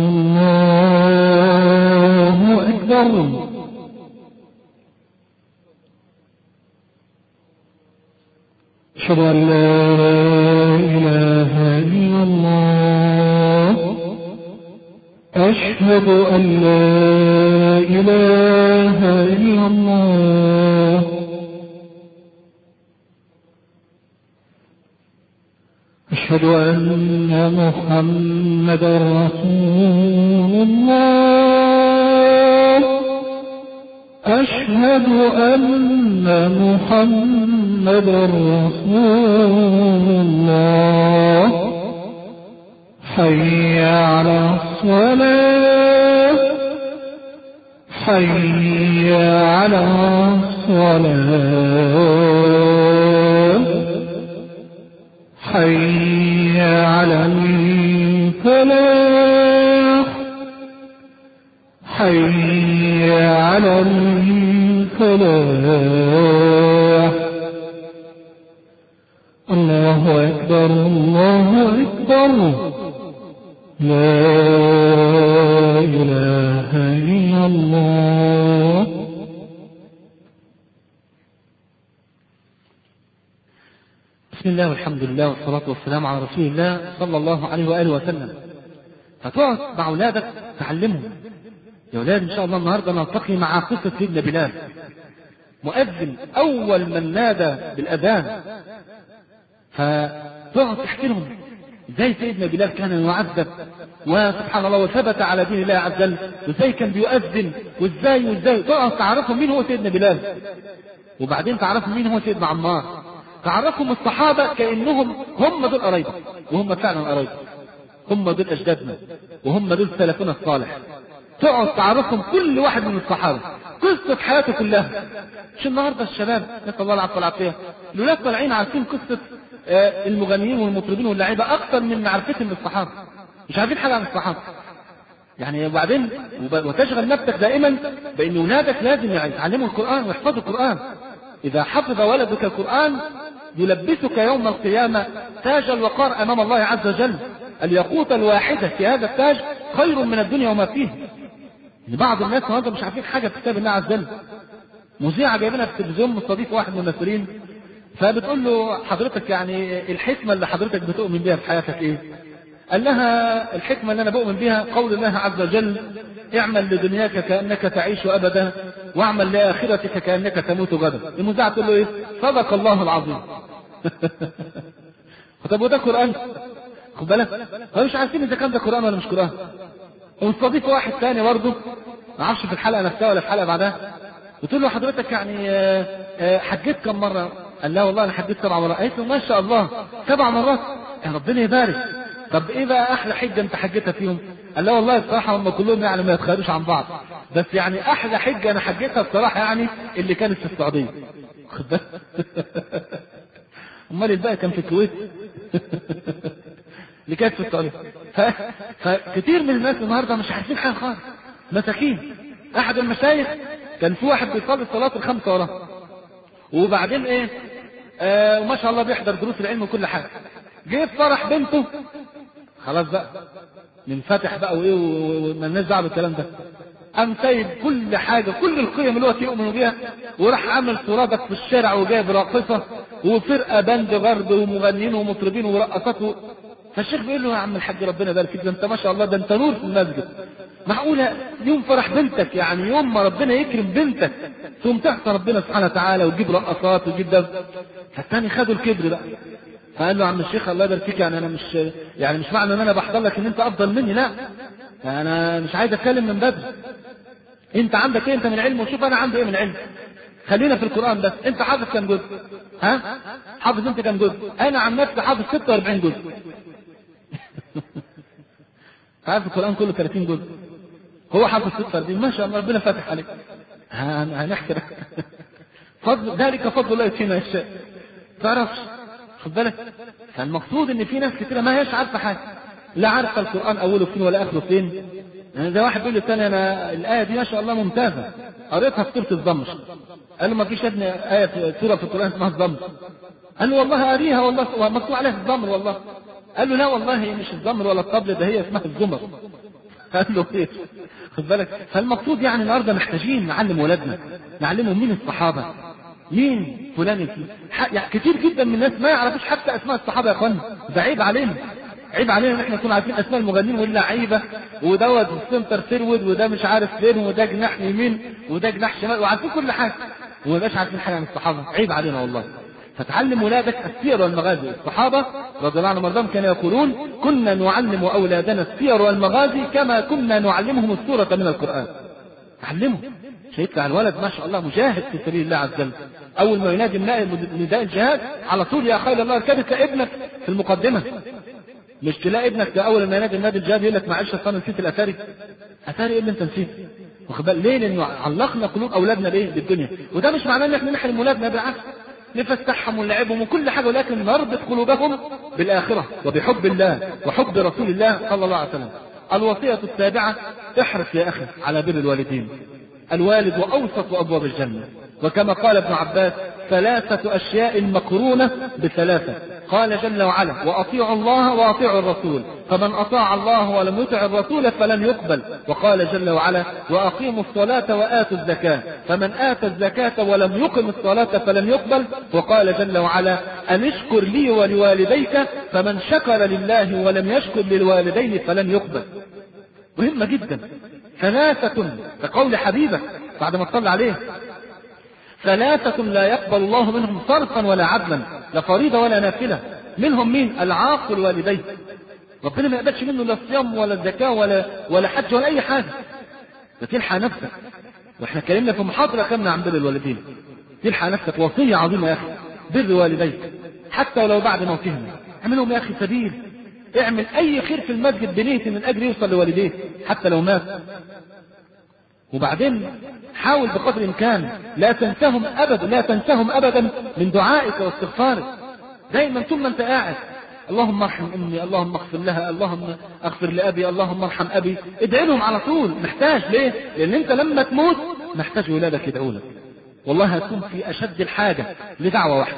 الله أكبر. أشهد أن لا إله إلا الله أشهد أن لا إله إلا الله أشهد أن محمدا رسول الله أشهد أن محمدا رسول الله حي على الصلاة حي على الصلاة حي على الفلاح حي على الفلاح. الله أكبر الله أكبر لا إله إلا الله. بسم الله والحمد لله والصلاة والسلام على رسول الله صلى الله عليه وآله وسلم. فتقعد مع أولادك تعلمهم يا أولاد إن شاء الله النهاردة نلتقي مع قصة سيدنا بلال، مؤذن أول من نادى بالأذان. فتقعد تحكي لهم ازاي سيدنا بلال كان يعذب وسبحان الله وثبت على دين الله عز وجل، وازاي كان بيؤذن وازاي وازاي تقعد تعرفهم مين هو سيدنا بلال، وبعدين تعرفهم مين هو سيدنا عمار، تعرفهم الصحابة كأنهم هم دول قرايبك، وهم فعلا قرايبك، هم دول أجدادنا وهم دول سلفنا الصالح. تقعد تعرفهم كل واحد من الصحابة قصة حياته كلها. مش النهاردة الشباب نسأل الله العفو والعافية الولاد طالعين عارفين قصة آه المغنيين والمطربين واللاعيبة أكثر من معرفتهم للصحابة، مش عارفين حاجة عن الصحابة يعني. وبعدين وتشغل نفسك دائما بأن ولادك لازم يتعلموا القرآن ويحفظوا القرآن. إذا حفظ ولدك القرآن يلبسك يوم القيامة تاج الوقار أمام الله عز وجل. الياقوت الواحدة في هذا التاج خير من الدنيا وما فيه. بعض الناس النهارده مش عارفين حاجة في كتاب الله عز وجل. مذيعة جايبينها في التلفزيون مستضيف واحد من الممثلين، فبتقول له حضرتك يعني الحكمة اللي حضرتك بتؤمن بها في حياتك ايه؟ قال لها الحكمة اللي انا بؤمن بها قول الله عز وجل اعمل لدنياك كأنك تعيش أبدا واعمل لآخرتك كأنك تموت غدا. المذيعة تقول له ايه؟ صدق الله العظيم. طب وده قرآن؟ خد بالك هم مش عارفين اذا كان ده قرآن ولا مش قرآن. ومستضيف واحد ثاني برضه ما اعرفش في الحلقة نفسها ولا في الحلقة بعدها، بتقول له حضرتك يعني حجيت كم مرة؟ قال لا والله انا حجيت سبع مرات. قالت له ما شاء الله سبع مرات يا ربنا يبارك. طب ايه بقى احلى حجة انت حجيتها فيهم؟ قال لا والله الصراحة هم كلهم يعني ما يتخيلوش عن بعض، بس يعني احلى حجة انا حجيتها الصراحة يعني اللي كانت في السعودية. خد بالك امال الباقي كان في الكويت اللي كانت في السعودية. فكتير من الناس النهارده مش عارفين حاجة خالص، مساكين. احد المشايخ كان في واحد بيصلي الصلاة الخمسة وراه، وبعدين ايه آه وما شاء الله بيحضر دروس العلم وكل حاجة. جه في فرح بنته خلاص بقى منفتح بقى وايه ومالناش دعوه بالكلام ده، قام سايب كل حاجة كل القيم اللي هو يؤمن بيها وراح عامل سرادق في الشارع وجايب راقصة وفرقة باند غرب ومغنيين ومطربين ورقصات و... فالشيخ بيقول له يا عم الحاج ربنا يبارك فيك ده انت ما شاء الله ده انت نور في المسجد، معقولة يوم فرح بنتك يعني يوم ما ربنا يكرم بنتك ثم تحت ربنا سبحانه وتعالى وتجيب رقصات وتجيب ده؟ فالتاني خدوا الكبر بقى فقال له عم الشيخ الله يبارك فيك، يعني انا مش يعني مش معنى ان انا بحضر لك ان انت افضل مني، لا انا مش عايز اتكلم من بدري. انت عندك ايه انت من علم، وشوف انا عندي ايه من علم. خلينا في القرآن بس. انت حافظ كم جزء؟ ها حافظ انت كم جزء؟ انا عن نفسي حافظ ستة وأربعين جزء. عارف القرآن كله ثلاثين جزء، هو حافظ ستة وأربعين، ما شاء الله ربنا فاتح عليك. هنحكي فضل ذلك فضل الله يؤتيه من يشاء. تعرفش خد بالك. فالمقصود ان في ناس كتيره ما هيش عارفه حاجه، لا عارفه القرآن اوله فين ولا اخره فين. يعني ده واحد بيقول للثاني انا الايه دي ما شاء الله ممتازه قريتها في سوره الضمر. قال له ما فيش ابني ايه سوره في القرآن اسمها الضمر. قال له والله قاريها والله مكتوب عليها الضمر والله. قال له لا والله هي مش الضمر ولا الطبل، ده هي اسمها الزمر. قال له ايه خد بالك. فالمقصود يعني النهارده محتاجين نعلم ولادنا، نعلمهم مين الصحابه، مين فلان الفلاني. يعني كتير جدا من الناس ما يعرفوش حتى اسماء الصحابه يا اخوانا، ده عيب علينا. عيب علينا ان احنا نكون عارفين اسماء المغنيين واللعيبه، ودوت السنتر فيرود، وده مش عارف فين، وده جناح يمين، وده جناح شمال، وعارفين كل حاجه وما بقاش عارفين حاجه عن الصحابه. عيب علينا والله. فتعلم ولادك السير والمغازي. الصحابه رضي الله عنهم وارضاهم كانوا يقولون كنا نعلم اولادنا السير والمغازي كما كنا نعلمهم السوره من القران. علمهم. شايف الولد ما شاء الله مجاهد في سبيل الله عز وجل، اول ما ينادي نداء الجهاد على طول يا خير الله اركبت ابنك في المقدمه. مش تلاقي ابنك ده اول ما ينادي النادي الجهاد يقول لك معلش اصل انا نسيت الاثاري. اثاري ايه اللي انت نسيت؟ واخد بالك ليه؟ لانه علقنا قلوب اولادنا بايه؟ بالدنيا. وده مش معناه ان احنا نحرم اولادنا، بالعكس نفسحهم ونلعبهم وكل حاجه، ولكن نربط قلوبهم بالاخره وبحب الله وحب رسول الله صلى الله عليه وسلم. الوصيه السابعه احرص يا اخي على بر الوالدين. الوالد واوسط ابواب الجنه، وكما قال ابن عباس ثلاثه اشياء مقرونه بثلاثه، قال جل وعلا واطيعوا الله واطيعوا الرسول، فمن اطاع الله ولم يطع الرسول فلن يقبل. وقال جل وعلا واقيموا الصلاه واتوا الزكاه، فمن اتى الزكاه ولم يقم الصلاه فلن يقبل. وقال جل وعلا ان اشكر لي ولوالديك، فمن شكر لله ولم يشكر للوالدين فلن يقبل. مهمه جدا. ثلاثه كقول حبيبك بعد ما تصلى عليه، ثلاثة لا يقبل الله منهم صرفا ولا عدلا، لا فريضة ولا نافلة. منهم مين؟ العاق الوالدين. ربنا ما يقبلش منه لا الصيام ولا الزكاة ولا ولا حج ولا أي حاجة. فتلحق نفسك. واحنا اتكلمنا في محاضرة كاملة عن بر الوالدين. تلحق نفسك، وصية عظيمة يا أخي. بر والديك حتى ولو بعد موتهم. اعملهم يا أخي سبيل. اعمل أي خير في المسجد بنية من أجل يوصل لوالديه حتى لو مات. وبعدين حاول بقدر الامكان لا تنساهم ابدا، لا تنساهم ابدا من دعائك واستغفارك. دايما طول ما انت قاعد اللهم ارحم امي، اللهم اغفر لها، اللهم اغفر لابي، اللهم ارحم ابي. ادعي لهم على طول. محتاج ليه؟ لان انت لما تموت محتاج ولادك يدعوا لك. والله هتكون في اشد الحاجه لدعوه واحده.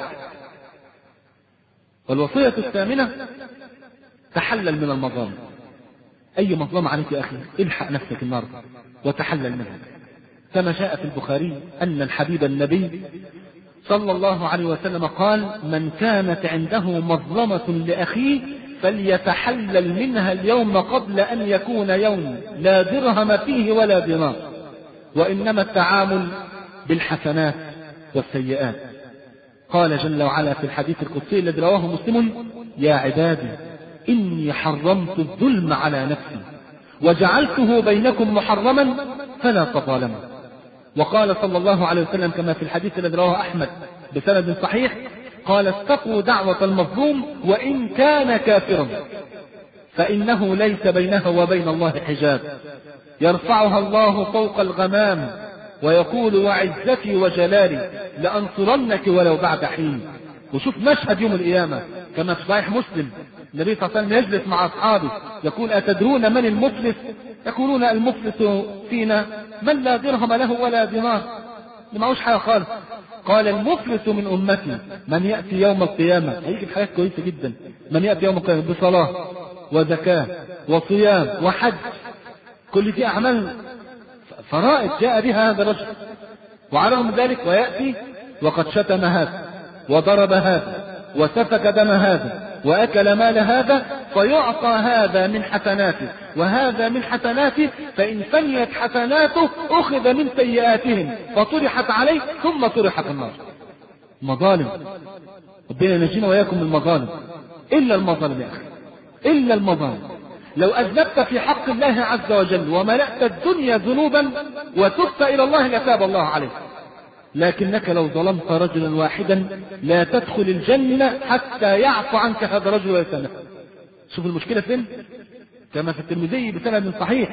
والوصيه الثامنه تحلل من المظالم. اي مظلمه عليك يا اخي الحق نفسك النهارده وتحلل منها. كما جاء في البخاري أن الحبيب النبي صلى الله عليه وسلم قال من كانت عنده مظلمة لأخيه فليتحلل منها اليوم قبل أن يكون يوم لا درهم فيه ولا دينار، وإنما التعامل بالحسنات والسيئات. قال جل وعلا في الحديث القدسي الذي رواه مسلم يا عبادي إني حرمت الظلم على نفسي وجعلته بينكم محرما فلا تظالموا. وقال صلى الله عليه وسلم كما في الحديث الذي رواه أحمد بسند صحيح قال استقوا دعوة المظلوم وإن كان كافرا فإنه ليس بينها وبين الله حجاب يرفعها الله فوق الغمام ويقول وعزتي وجلالي لأنصرنك ولو بعد حين. وشوف مشهد يوم القيامة كما في صحيح مسلم النبي صلى الله عليه وسلم يجلس مع أصحابه يقول أتدرون من المفلس؟ يقولون المفلس فينا من لا درهم له ولا دينار، ما معهوش حاجة خالص. قال المفلس من أمتي من يأتي يوم القيامة، هيجي بحاجات كويسة جدا، من يأتي يوم القيامة بصلاة وزكاة وصيام وحج، كل دي أعمال فرائض جاء بها هذا الرجل، وعلى ذلك ويأتي وقد شتم هذا وضرب هذا وسفك دم هذا وأكل مال هذا، فيعطى هذا من حسناته وهذا من حسناته، فإن فنيت حسناته أخذ من سيئاتهم فطرحت عليه ثم طرح في النار. مظالم. ربنا ينجينا وإياكم من المظالم. إلا المظالم يا أخي، إلا المظالم. لو أذنبت في حق الله عز وجل وملأت الدنيا ذنوبا وتبت إلى الله لتاب الله عليك، لكنك لو ظلمت رجلا واحدا لا تدخل الجنة حتى يعفو عنك هذا الرجل ويسامحك. شوف المشكلة فين؟ كما في الترمذي بسند صحيح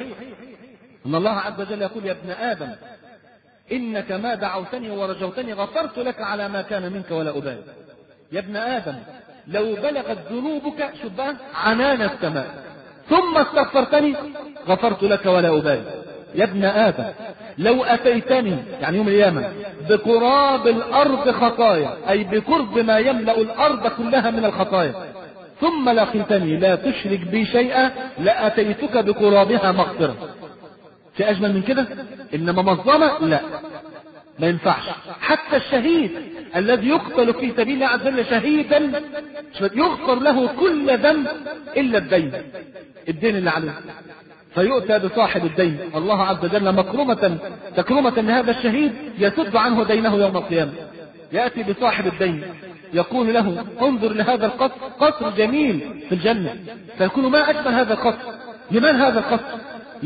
أن الله عز وجل يقول: يا ابن آدم إنك ما دعوتني ورجوتني غفرت لك على ما كان منك ولا أبالي. يا ابن آدم لو بلغت ذنوبك شبه عنان السماء ثم استغفرتني غفرت لك ولا أبالي. يا ابن آدم لو أتيتني يعني يوم القيامة بقراب الأرض خطايا، أي بقرب ما يملأ الأرض كلها من الخطايا، ثم لقيتني لا تشرك بي شيئا لأتيتك بقرابها مغفرة. في أجمل من كده؟ إنما مظلمة لا، ما ينفعش. حتى الشهيد الذي يقتل في سبيل الله عز وجل شهيدا يغفر له كل ذنب إلا الدين، الدين اللي عليه، فيؤتى بصاحب الدين. الله عز وجل مكرمة تكرمة لهذا الشهيد يسد عنه دينه يوم القيامة. يأتي بصاحب الدين يقول له: انظر لهذا القصر، قصر جميل في الجنة. فيقول: ما أجمل هذا القصر؟ لمن هذا القصر؟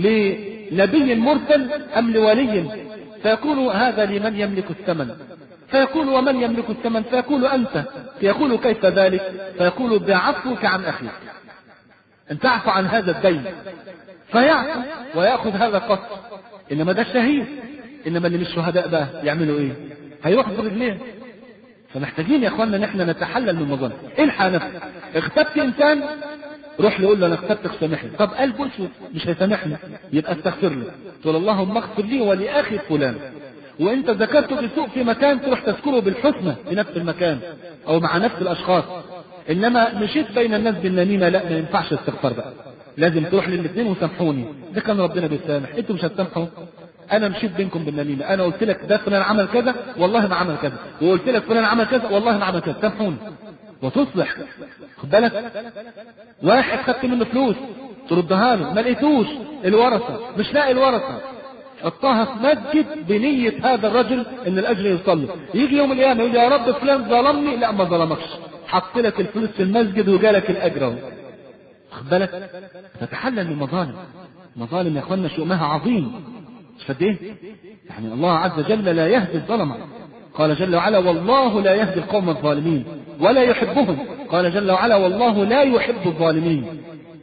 لنبي مرسل أم لولي؟ فيقول: هذا لمن يملك الثمن. فيقول: ومن يملك الثمن؟ فيقول: أنت. فيقول: كيف ذلك؟ فيقول: بعفوك عن أخيك، أن تعفو عن هذا الدين. فيعفو ويأخذ هذا القصر. إنما ده الشهيد. إنما اللي مش شهداء بقى يعملوا إيه؟ هيروح برجليه. فمحتاجين يا اخواننا ان احنا نتحلل من المظالم. الحق نفسك. اغتبت انسان، روح له قول له: انا اغتبتك سامحني. طب قلبه اسود مش هيسامحني، يبقى استغفر له، تقول: اللهم اغفر لي ولاخي فلان. وانت ذكرته بسوء في مكان تروح تذكره بالحسنى في نفس المكان او مع نفس الاشخاص. انما مشيت بين الناس بالنميمه، لا، ما ينفعش استغفار بقى، لازم تروح للاثنين وسامحوني. ده كان ربنا بيسامح، انتوا مش هتسامحوا. انا مشيت بينكم بالنميمه، انا قلت لك ده فلان عمل كذا والله ما عمل كذا، وقلت لك فلان عمل كذا والله ما عمل كذا، سامحوني وتصلح. خد بالك، واحد خدت منه فلوس تردها له ما لقيتوش، الورثه مش لاقي الورثه، حطها في مسجد بنيه هذا الرجل ان الاجر يوصل له. يجي يوم القيامه يقول: يا رب فلان ظلمني. لا، ما ظلمكش، حط لك الفلوس في المسجد وجالك الاجر اهو. خد بالك، تتحلل من المظالم. مظالم يا اخوانا شؤمها عظيم. فد ايه؟ يعني الله عز وجل لا يهدي الظلمة. قال جل وعلا: والله لا يهدي القوم الظالمين ولا يحبهم. قال جل وعلا: والله لا يحب الظالمين.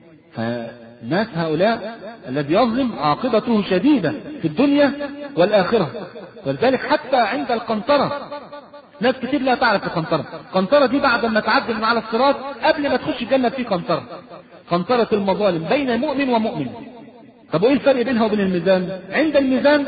فالناس هؤلاء الذي يظلم عاقبته شديدة في الدنيا والآخرة. ولذلك حتى عند القنطرة ناس كتير لا تعرف القنطرة. القنطرة دي بعد ما تعدي من على الصراط قبل ما تخش الجنة في قنطرة، قنطرة المظالم بين مؤمن ومؤمن. طب وايه الفرق بينها وبين الميزان؟ عند الميزان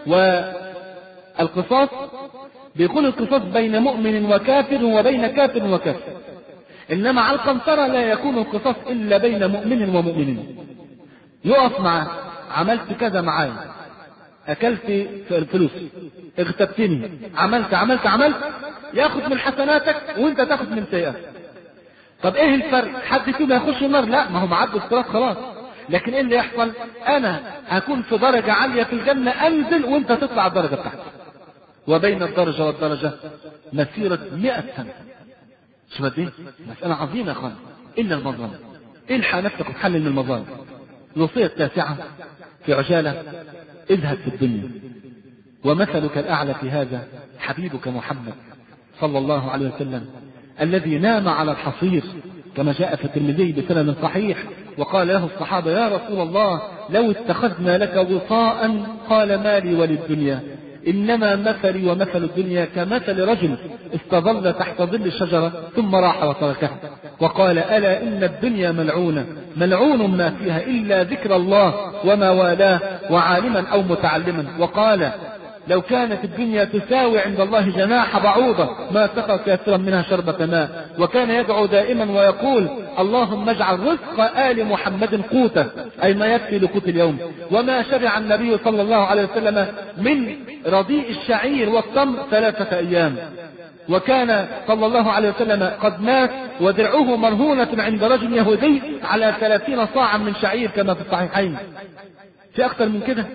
والقصاص بيكون القصاص بين مؤمن وكافر وبين كافر وكافر، انما على القنطرة لا يكون القصاص الا بين مؤمن ومؤمن. يقف معاه: عملت كذا معايا، اكلت الفلوس، اغتبتني، عملت عملت عملت، ياخد من حسناتك وانت تاخد من سيئاتك. طب ايه الفرق؟ حد فيهم يخش النار؟ لا، ما هو معدي الصراط خلاص. لكن ايه اللي يحصل؟ انا هكون في درجة عالية في الجنة، انزل وانت تطلع الدرجة بتاعتك، وبين الدرجة والدرجة مسيرة مئة سنة. شو بدي؟ مسألة عظيمة يا اخوان. الا المظالم. الحق نفسك وتحلل من المظالم. الوصية التاسعة في عجالة: اذهب في الدنيا ومثلك الاعلى في هذا حبيبك محمد صلى الله عليه وسلم الذي نام على الحصير كما جاء في الترمذي بسند صحيح، وقال له الصحابة: يا رسول الله لو اتخذنا لك وصاء. قال: ما لي وللدنيا، إنما مثلي ومثل الدنيا كمثل رجل استظل تحت ظل الشجرة ثم راح وتركها. وقال: ألا إن الدنيا ملعونة، ملعون ما فيها إلا ذكر الله وما والاه وعالما أو متعلما. وقال: لو كانت الدنيا تساوي عند الله جناح بعوضة ما سقى كافرا منها شربة ماء. وكان يدعو دائما ويقول: اللهم اجعل رزق آل محمد قوته، أي ما يكفي لقوت اليوم. وما شبع النبي صلى الله عليه وسلم من رديء الشعير والتمر ثلاثة أيام. وكان صلى الله عليه وسلم قد مات ودرعه مرهونة عند رجل يهودي على ثلاثين صاعا من شعير كما في الصحيحين. في أكثر من كده؟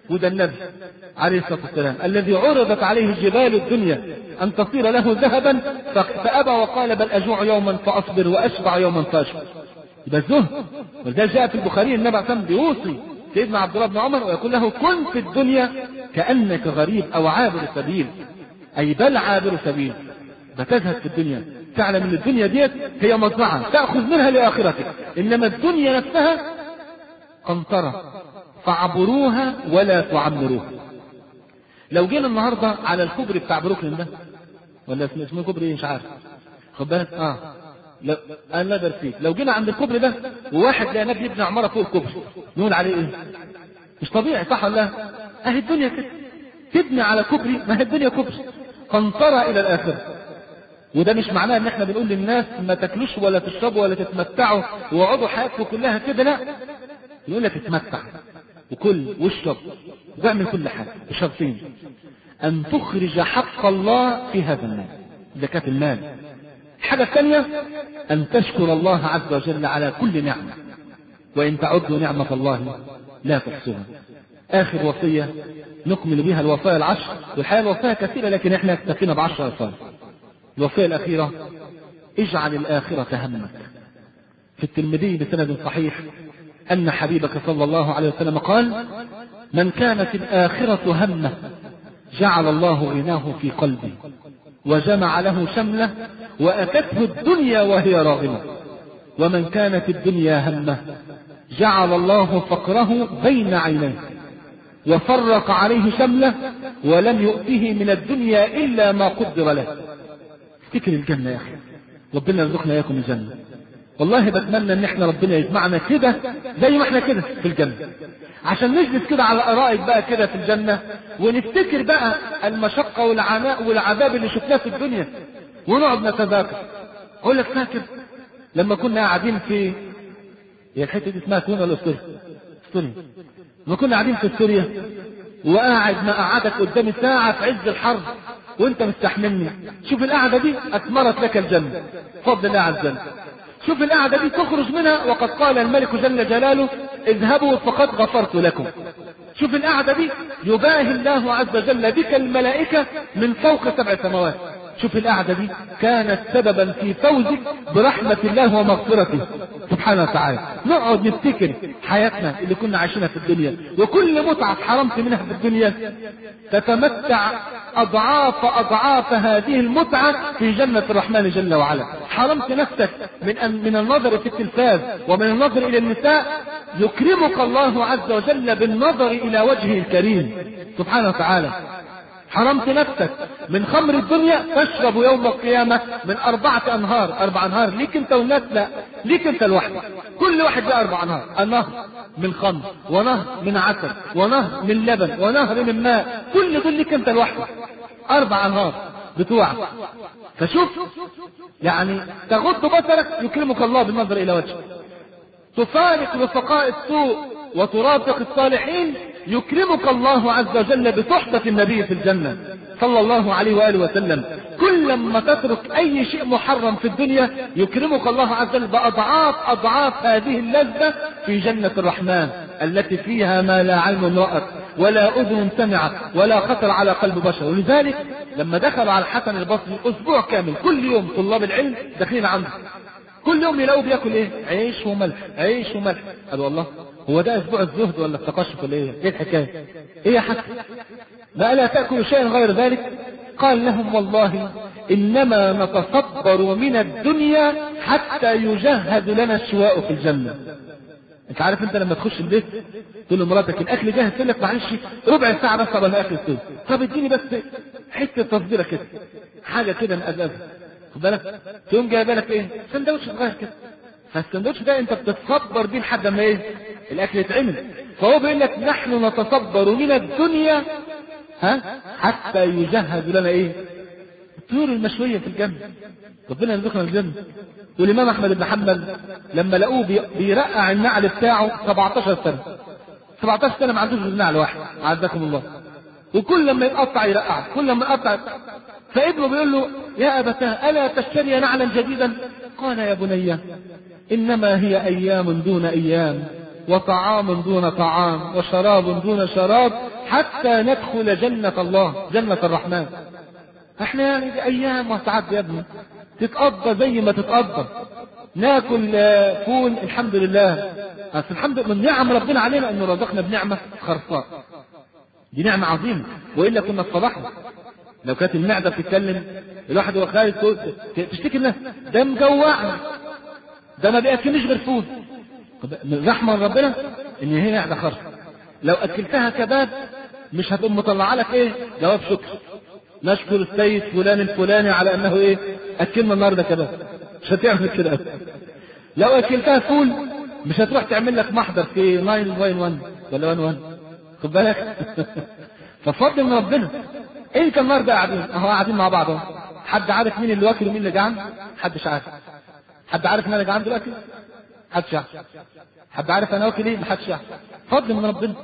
وده النبي عليه الصلاة والسلام الذي عرضت عليه جبال الدنيا أن تصير له ذهبا فأبى وقال بل أجوع يوما فأصبر وأشبع يوما فأشبع. يبقى الزهد. ولذلك جاء في البخاري النبي عليه الصلاة والسلام بيوصي سيدنا عبد الله بن عمر ويقول له كن في الدنيا كأنك غريب أو عابر سبيل، أي بل عابر سبيل. بتزهد في الدنيا، تعلم ان الدنيا ديت هي مزرعة تأخذ منها لآخرتك، إنما الدنيا نفسها قنطرة فاعبروها ولا تعمروها. لو جينا النهاردة على الكوبري بتاع بروكلين ده، ولا اسمه اسمه كوبري مش عارف، خد بالك اه لا انا برسيت، لو جينا عند الكوبري ده وواحد لقى نبي يبني عمارة فوق الكوبري نقول عليه ايه؟ مش طبيعي، صح ولا لا؟ اهي الدنيا كده، تبني على كوبري، ما هي الدنيا كوبري قنطرة الى الاخره. وده مش معناه ان احنا بنقول للناس ما تاكلوش ولا تشربوا ولا تتمتعوا واقعدوا حياتكم كلها كده، لا، يقول لك اتمتع وكل واشرب واعمل كل حاجه بشرطين: ان تخرج حق الله في هذا المال، زكاة المال. الحاجه الثانيه ان تشكر الله عز وجل على كل نعمه، وان تعدوا نعمه الله لا تحصوها. اخر وصيه نكمل بها الوصايا العشر، والحقيقه الوصايا كثيره لكن احنا اكتفينا بعشر وصايا. الوصية الأخيرة: اجعل الآخرة همك. في الترمذي بسند صحيح أن حبيبك صلى الله عليه وسلم قال: من كانت الآخرة همه جعل الله غناه في قلبه وجمع له شمله وأتته الدنيا وهي راغمة، ومن كانت الدنيا همه جعل الله فقره بين عينيه وفرق عليه شمله ولم يؤته من الدنيا إلا ما قدر له. افتكر الجنة يا أخي، ربنا يرزقنا إياكم الجنة. والله بتمنى ان احنا ربنا يجمعنا كده زي ما احنا كده في الجنة، عشان نجلس كده على الارائك بقى كده في الجنة ونفتكر بقى المشقة والعناء والعذاب اللي شفناه في الدنيا ونقعد نتذاكر. اقول لك فاكر لما كنا قاعدين في، هي الحتة دي اسمها كونا ولا استوريا؟ استوريا. لما كنا قاعدين في استوريا وقاعد ما قعدك قدامي ساعة في عز الحر وانت مستحملني، شوف القعدة دي اثمرت لك الجنة فضل الله عز وجل. شوف القعدة دي تخرج منها وقد قال الملك جل جلاله: اذهبوا فقد غفرت لكم. شوف القعدة دي يباهي الله عز وجل بك الملائكة من فوق سبع سماوات. شوف القعدة دي كانت سببا في فوزك برحمة الله ومغفرته سبحانه وتعالى. نقعد نفتكر حياتنا اللي كنا عايشينها في الدنيا، وكل متعة حرمت منها في الدنيا تتمتع أضعاف أضعاف هذه المتعة في جنة الرحمن جل وعلا. حرمت نفسك من أن من النظر في التلفاز ومن النظر إلى النساء، يكرمك الله عز وجل بالنظر إلى وجهه الكريم سبحانه وتعالى. حرمت نفسك من خمر الدنيا، تشرب يوم القيامة من أربعة أنهار. أربع أنهار ليك أنت والناس؟ لا، ليك أنت لوحدك. كل واحد له أربع أنهار: النهر من خمر، ونهر من عسل، ونهر من لبن، ونهر من ماء. كل دول ليك أنت لوحدك، أربع أنهار بتوعك. فشوف يعني تغض بصرك يكرمك الله بالنظر إلى وجهه، تفارق رفقاء السوء وترافق الصالحين، يكرمك الله عز وجل بصحبة النبي في الجنة صلى الله عليه وآله وسلم. كل ما تترك أي شيء محرم في الدنيا يكرمك الله عز وجل بأضعاف أضعاف هذه اللذة في جنة الرحمن التي فيها ما لا عين رأت ولا أذن سمعت ولا خطر على قلب بشر. ولذلك لما دخلوا على الحسن البصري أسبوع كامل كل يوم طلاب العلم داخلين عنده، كل يوم يلاقوا بياكل ايه؟ عيش وملح، عيش وملح. قالوا والله هو ده اسبوع الزهد ولا التقشف ولا ايه؟ ايه الحكايه؟ ايه يا حسن؟ ما الا تاكل شيئا غير ذلك؟ قال لهم: والله انما نتصبر من الدنيا حتى يجهز لنا الشواء في الجنه. انت عارف انت لما تخش البيت تقول لمراتك الاكل جاهز، تقول لك معلش ربع ساعه بس قبل الاكل يستوي، طب اديني بس حته تصبيره كده، حاجه كده نقزقزها، خد بالك، تقوم جايبه لك ايه؟ سندوتش صغير كده. فالسندوتش ده انت بتتصبر بيه لحد ما ايه؟ الاكل يتعمل. فهو بيقول لك: نحن نتصبر من الدنيا ها حتى يجهز لنا ايه؟ الطيور المشويه في الجنه. ربنا يرزقنا الجنه. والامام احمد بن حنبل لما لقوه بيرقع النعل بتاعه سبعتاشر سنه، سبعتاشر سنه ما عندوش غير نعل واحد، عزكم الله، وكل لما يقطع يرقع، كل لما يقطع. فابنه بيقول له: يا أبتاه ألا تشتري نعلا جديدا؟ قال: يا بني إنما هي أيام دون أيام، وطعام دون طعام وشراب دون شراب حتى ندخل جنة الله، جنة الرحمن. احنا يعني دي ايام وساعات يا ابني تتقضى زي ما تتقضى. ناكل فول الحمد لله، بس الحمد لله من نعم ربنا علينا انه رزقنا بنعمة خرصاء، دي نعمة عظيمة، وإلا كنا اصطبحنا. لو كانت المعدة بتتكلم الواحد هو خارج تشتكي الناس ده مجوعنا، ده ما بياكلنيش غير فول. رحمة ربنا ان هي معدة خرص، لو اكلتها كباب مش هتقوم مطلع لك ايه جواب شكر، نشكر السيد فلان الفلاني على انه ايه اكلنا النهارده كباب، مش هتعمل كده. لو اكلتها فول مش هتروح تعمل لك محضر في ناين واين وان ولا وان وان، خد بالك. ففضل من ربنا. انت النهارده قاعدين اهو قاعدين مع بعض، حد عارف مين اللي واكل ومين اللي جعان؟ محدش عارف. حد عارف ان انا جعان دلوقتي؟ محدش يعرف. حد عارف انا واكل ايه؟ محدش يعرف. فضل من ربنا.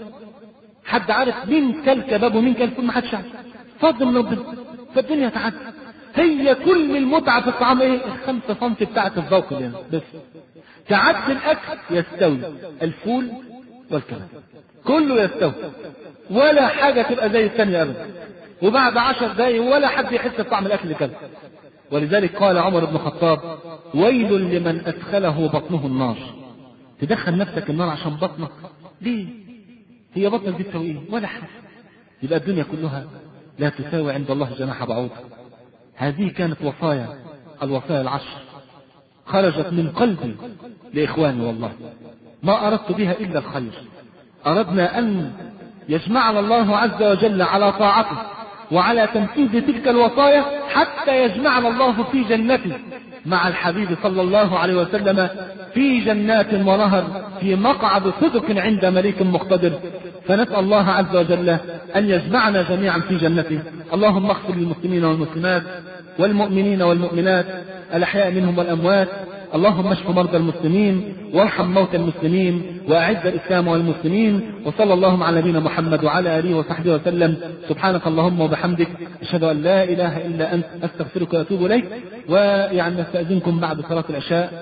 حد عارف مين كل كباب ومين كل فول؟ محدش يعرف. فضل من ربنا. فالدنيا تعدي. هي كل المتعة في الطعام ايه؟ الخمسة سنتي بتاعت الذوق يعني بس. تعدي الاكل يستوي الفول والكباب كله يستوي، ولا حاجة تبقى زي الثانية ابدا، وبعد عشر دقايق ولا حد يحس بطعم الاكل كده. ولذلك قال عمر بن الخطاب ويل لمن ادخله بطنه النار. تدخل نفسك النار عشان بطنك؟ ليه؟ هي بطنك دي تسوي ايه؟ ولا حاجة. يبقى الدنيا كلها لا تساوي عند الله جناح بعوض. هذه كانت وصايا الوصايا العشر، خرجت من قلبي لإخواني، والله ما أردت بها إلا الخير. أردنا أن يجمعنا الله عز وجل على طاعته وعلى تنفيذ تلك الوصايا حتى يجمعنا الله في جنته مع الحبيب صلى الله عليه وسلم في جنات ونهر في مقعد صدق عند مليك مقتدر. فنسأل الله عز وجل أن يجمعنا جميعا في جنته. اللهم اغفر للمسلمين والمسلمات والمؤمنين والمؤمنات الأحياء منهم والأموات. اللهم اشف مرضى المسلمين وارحم موتى المسلمين وأعز الإسلام والمسلمين. وصلى اللهم على نبينا محمد وعلى آله وصحبه وسلم. سبحانك اللهم وبحمدك أشهد أن لا إله إلا أنت أستغفرك وأتوب إليك. ويعني نستأذنكم بعد صلاة العشاء.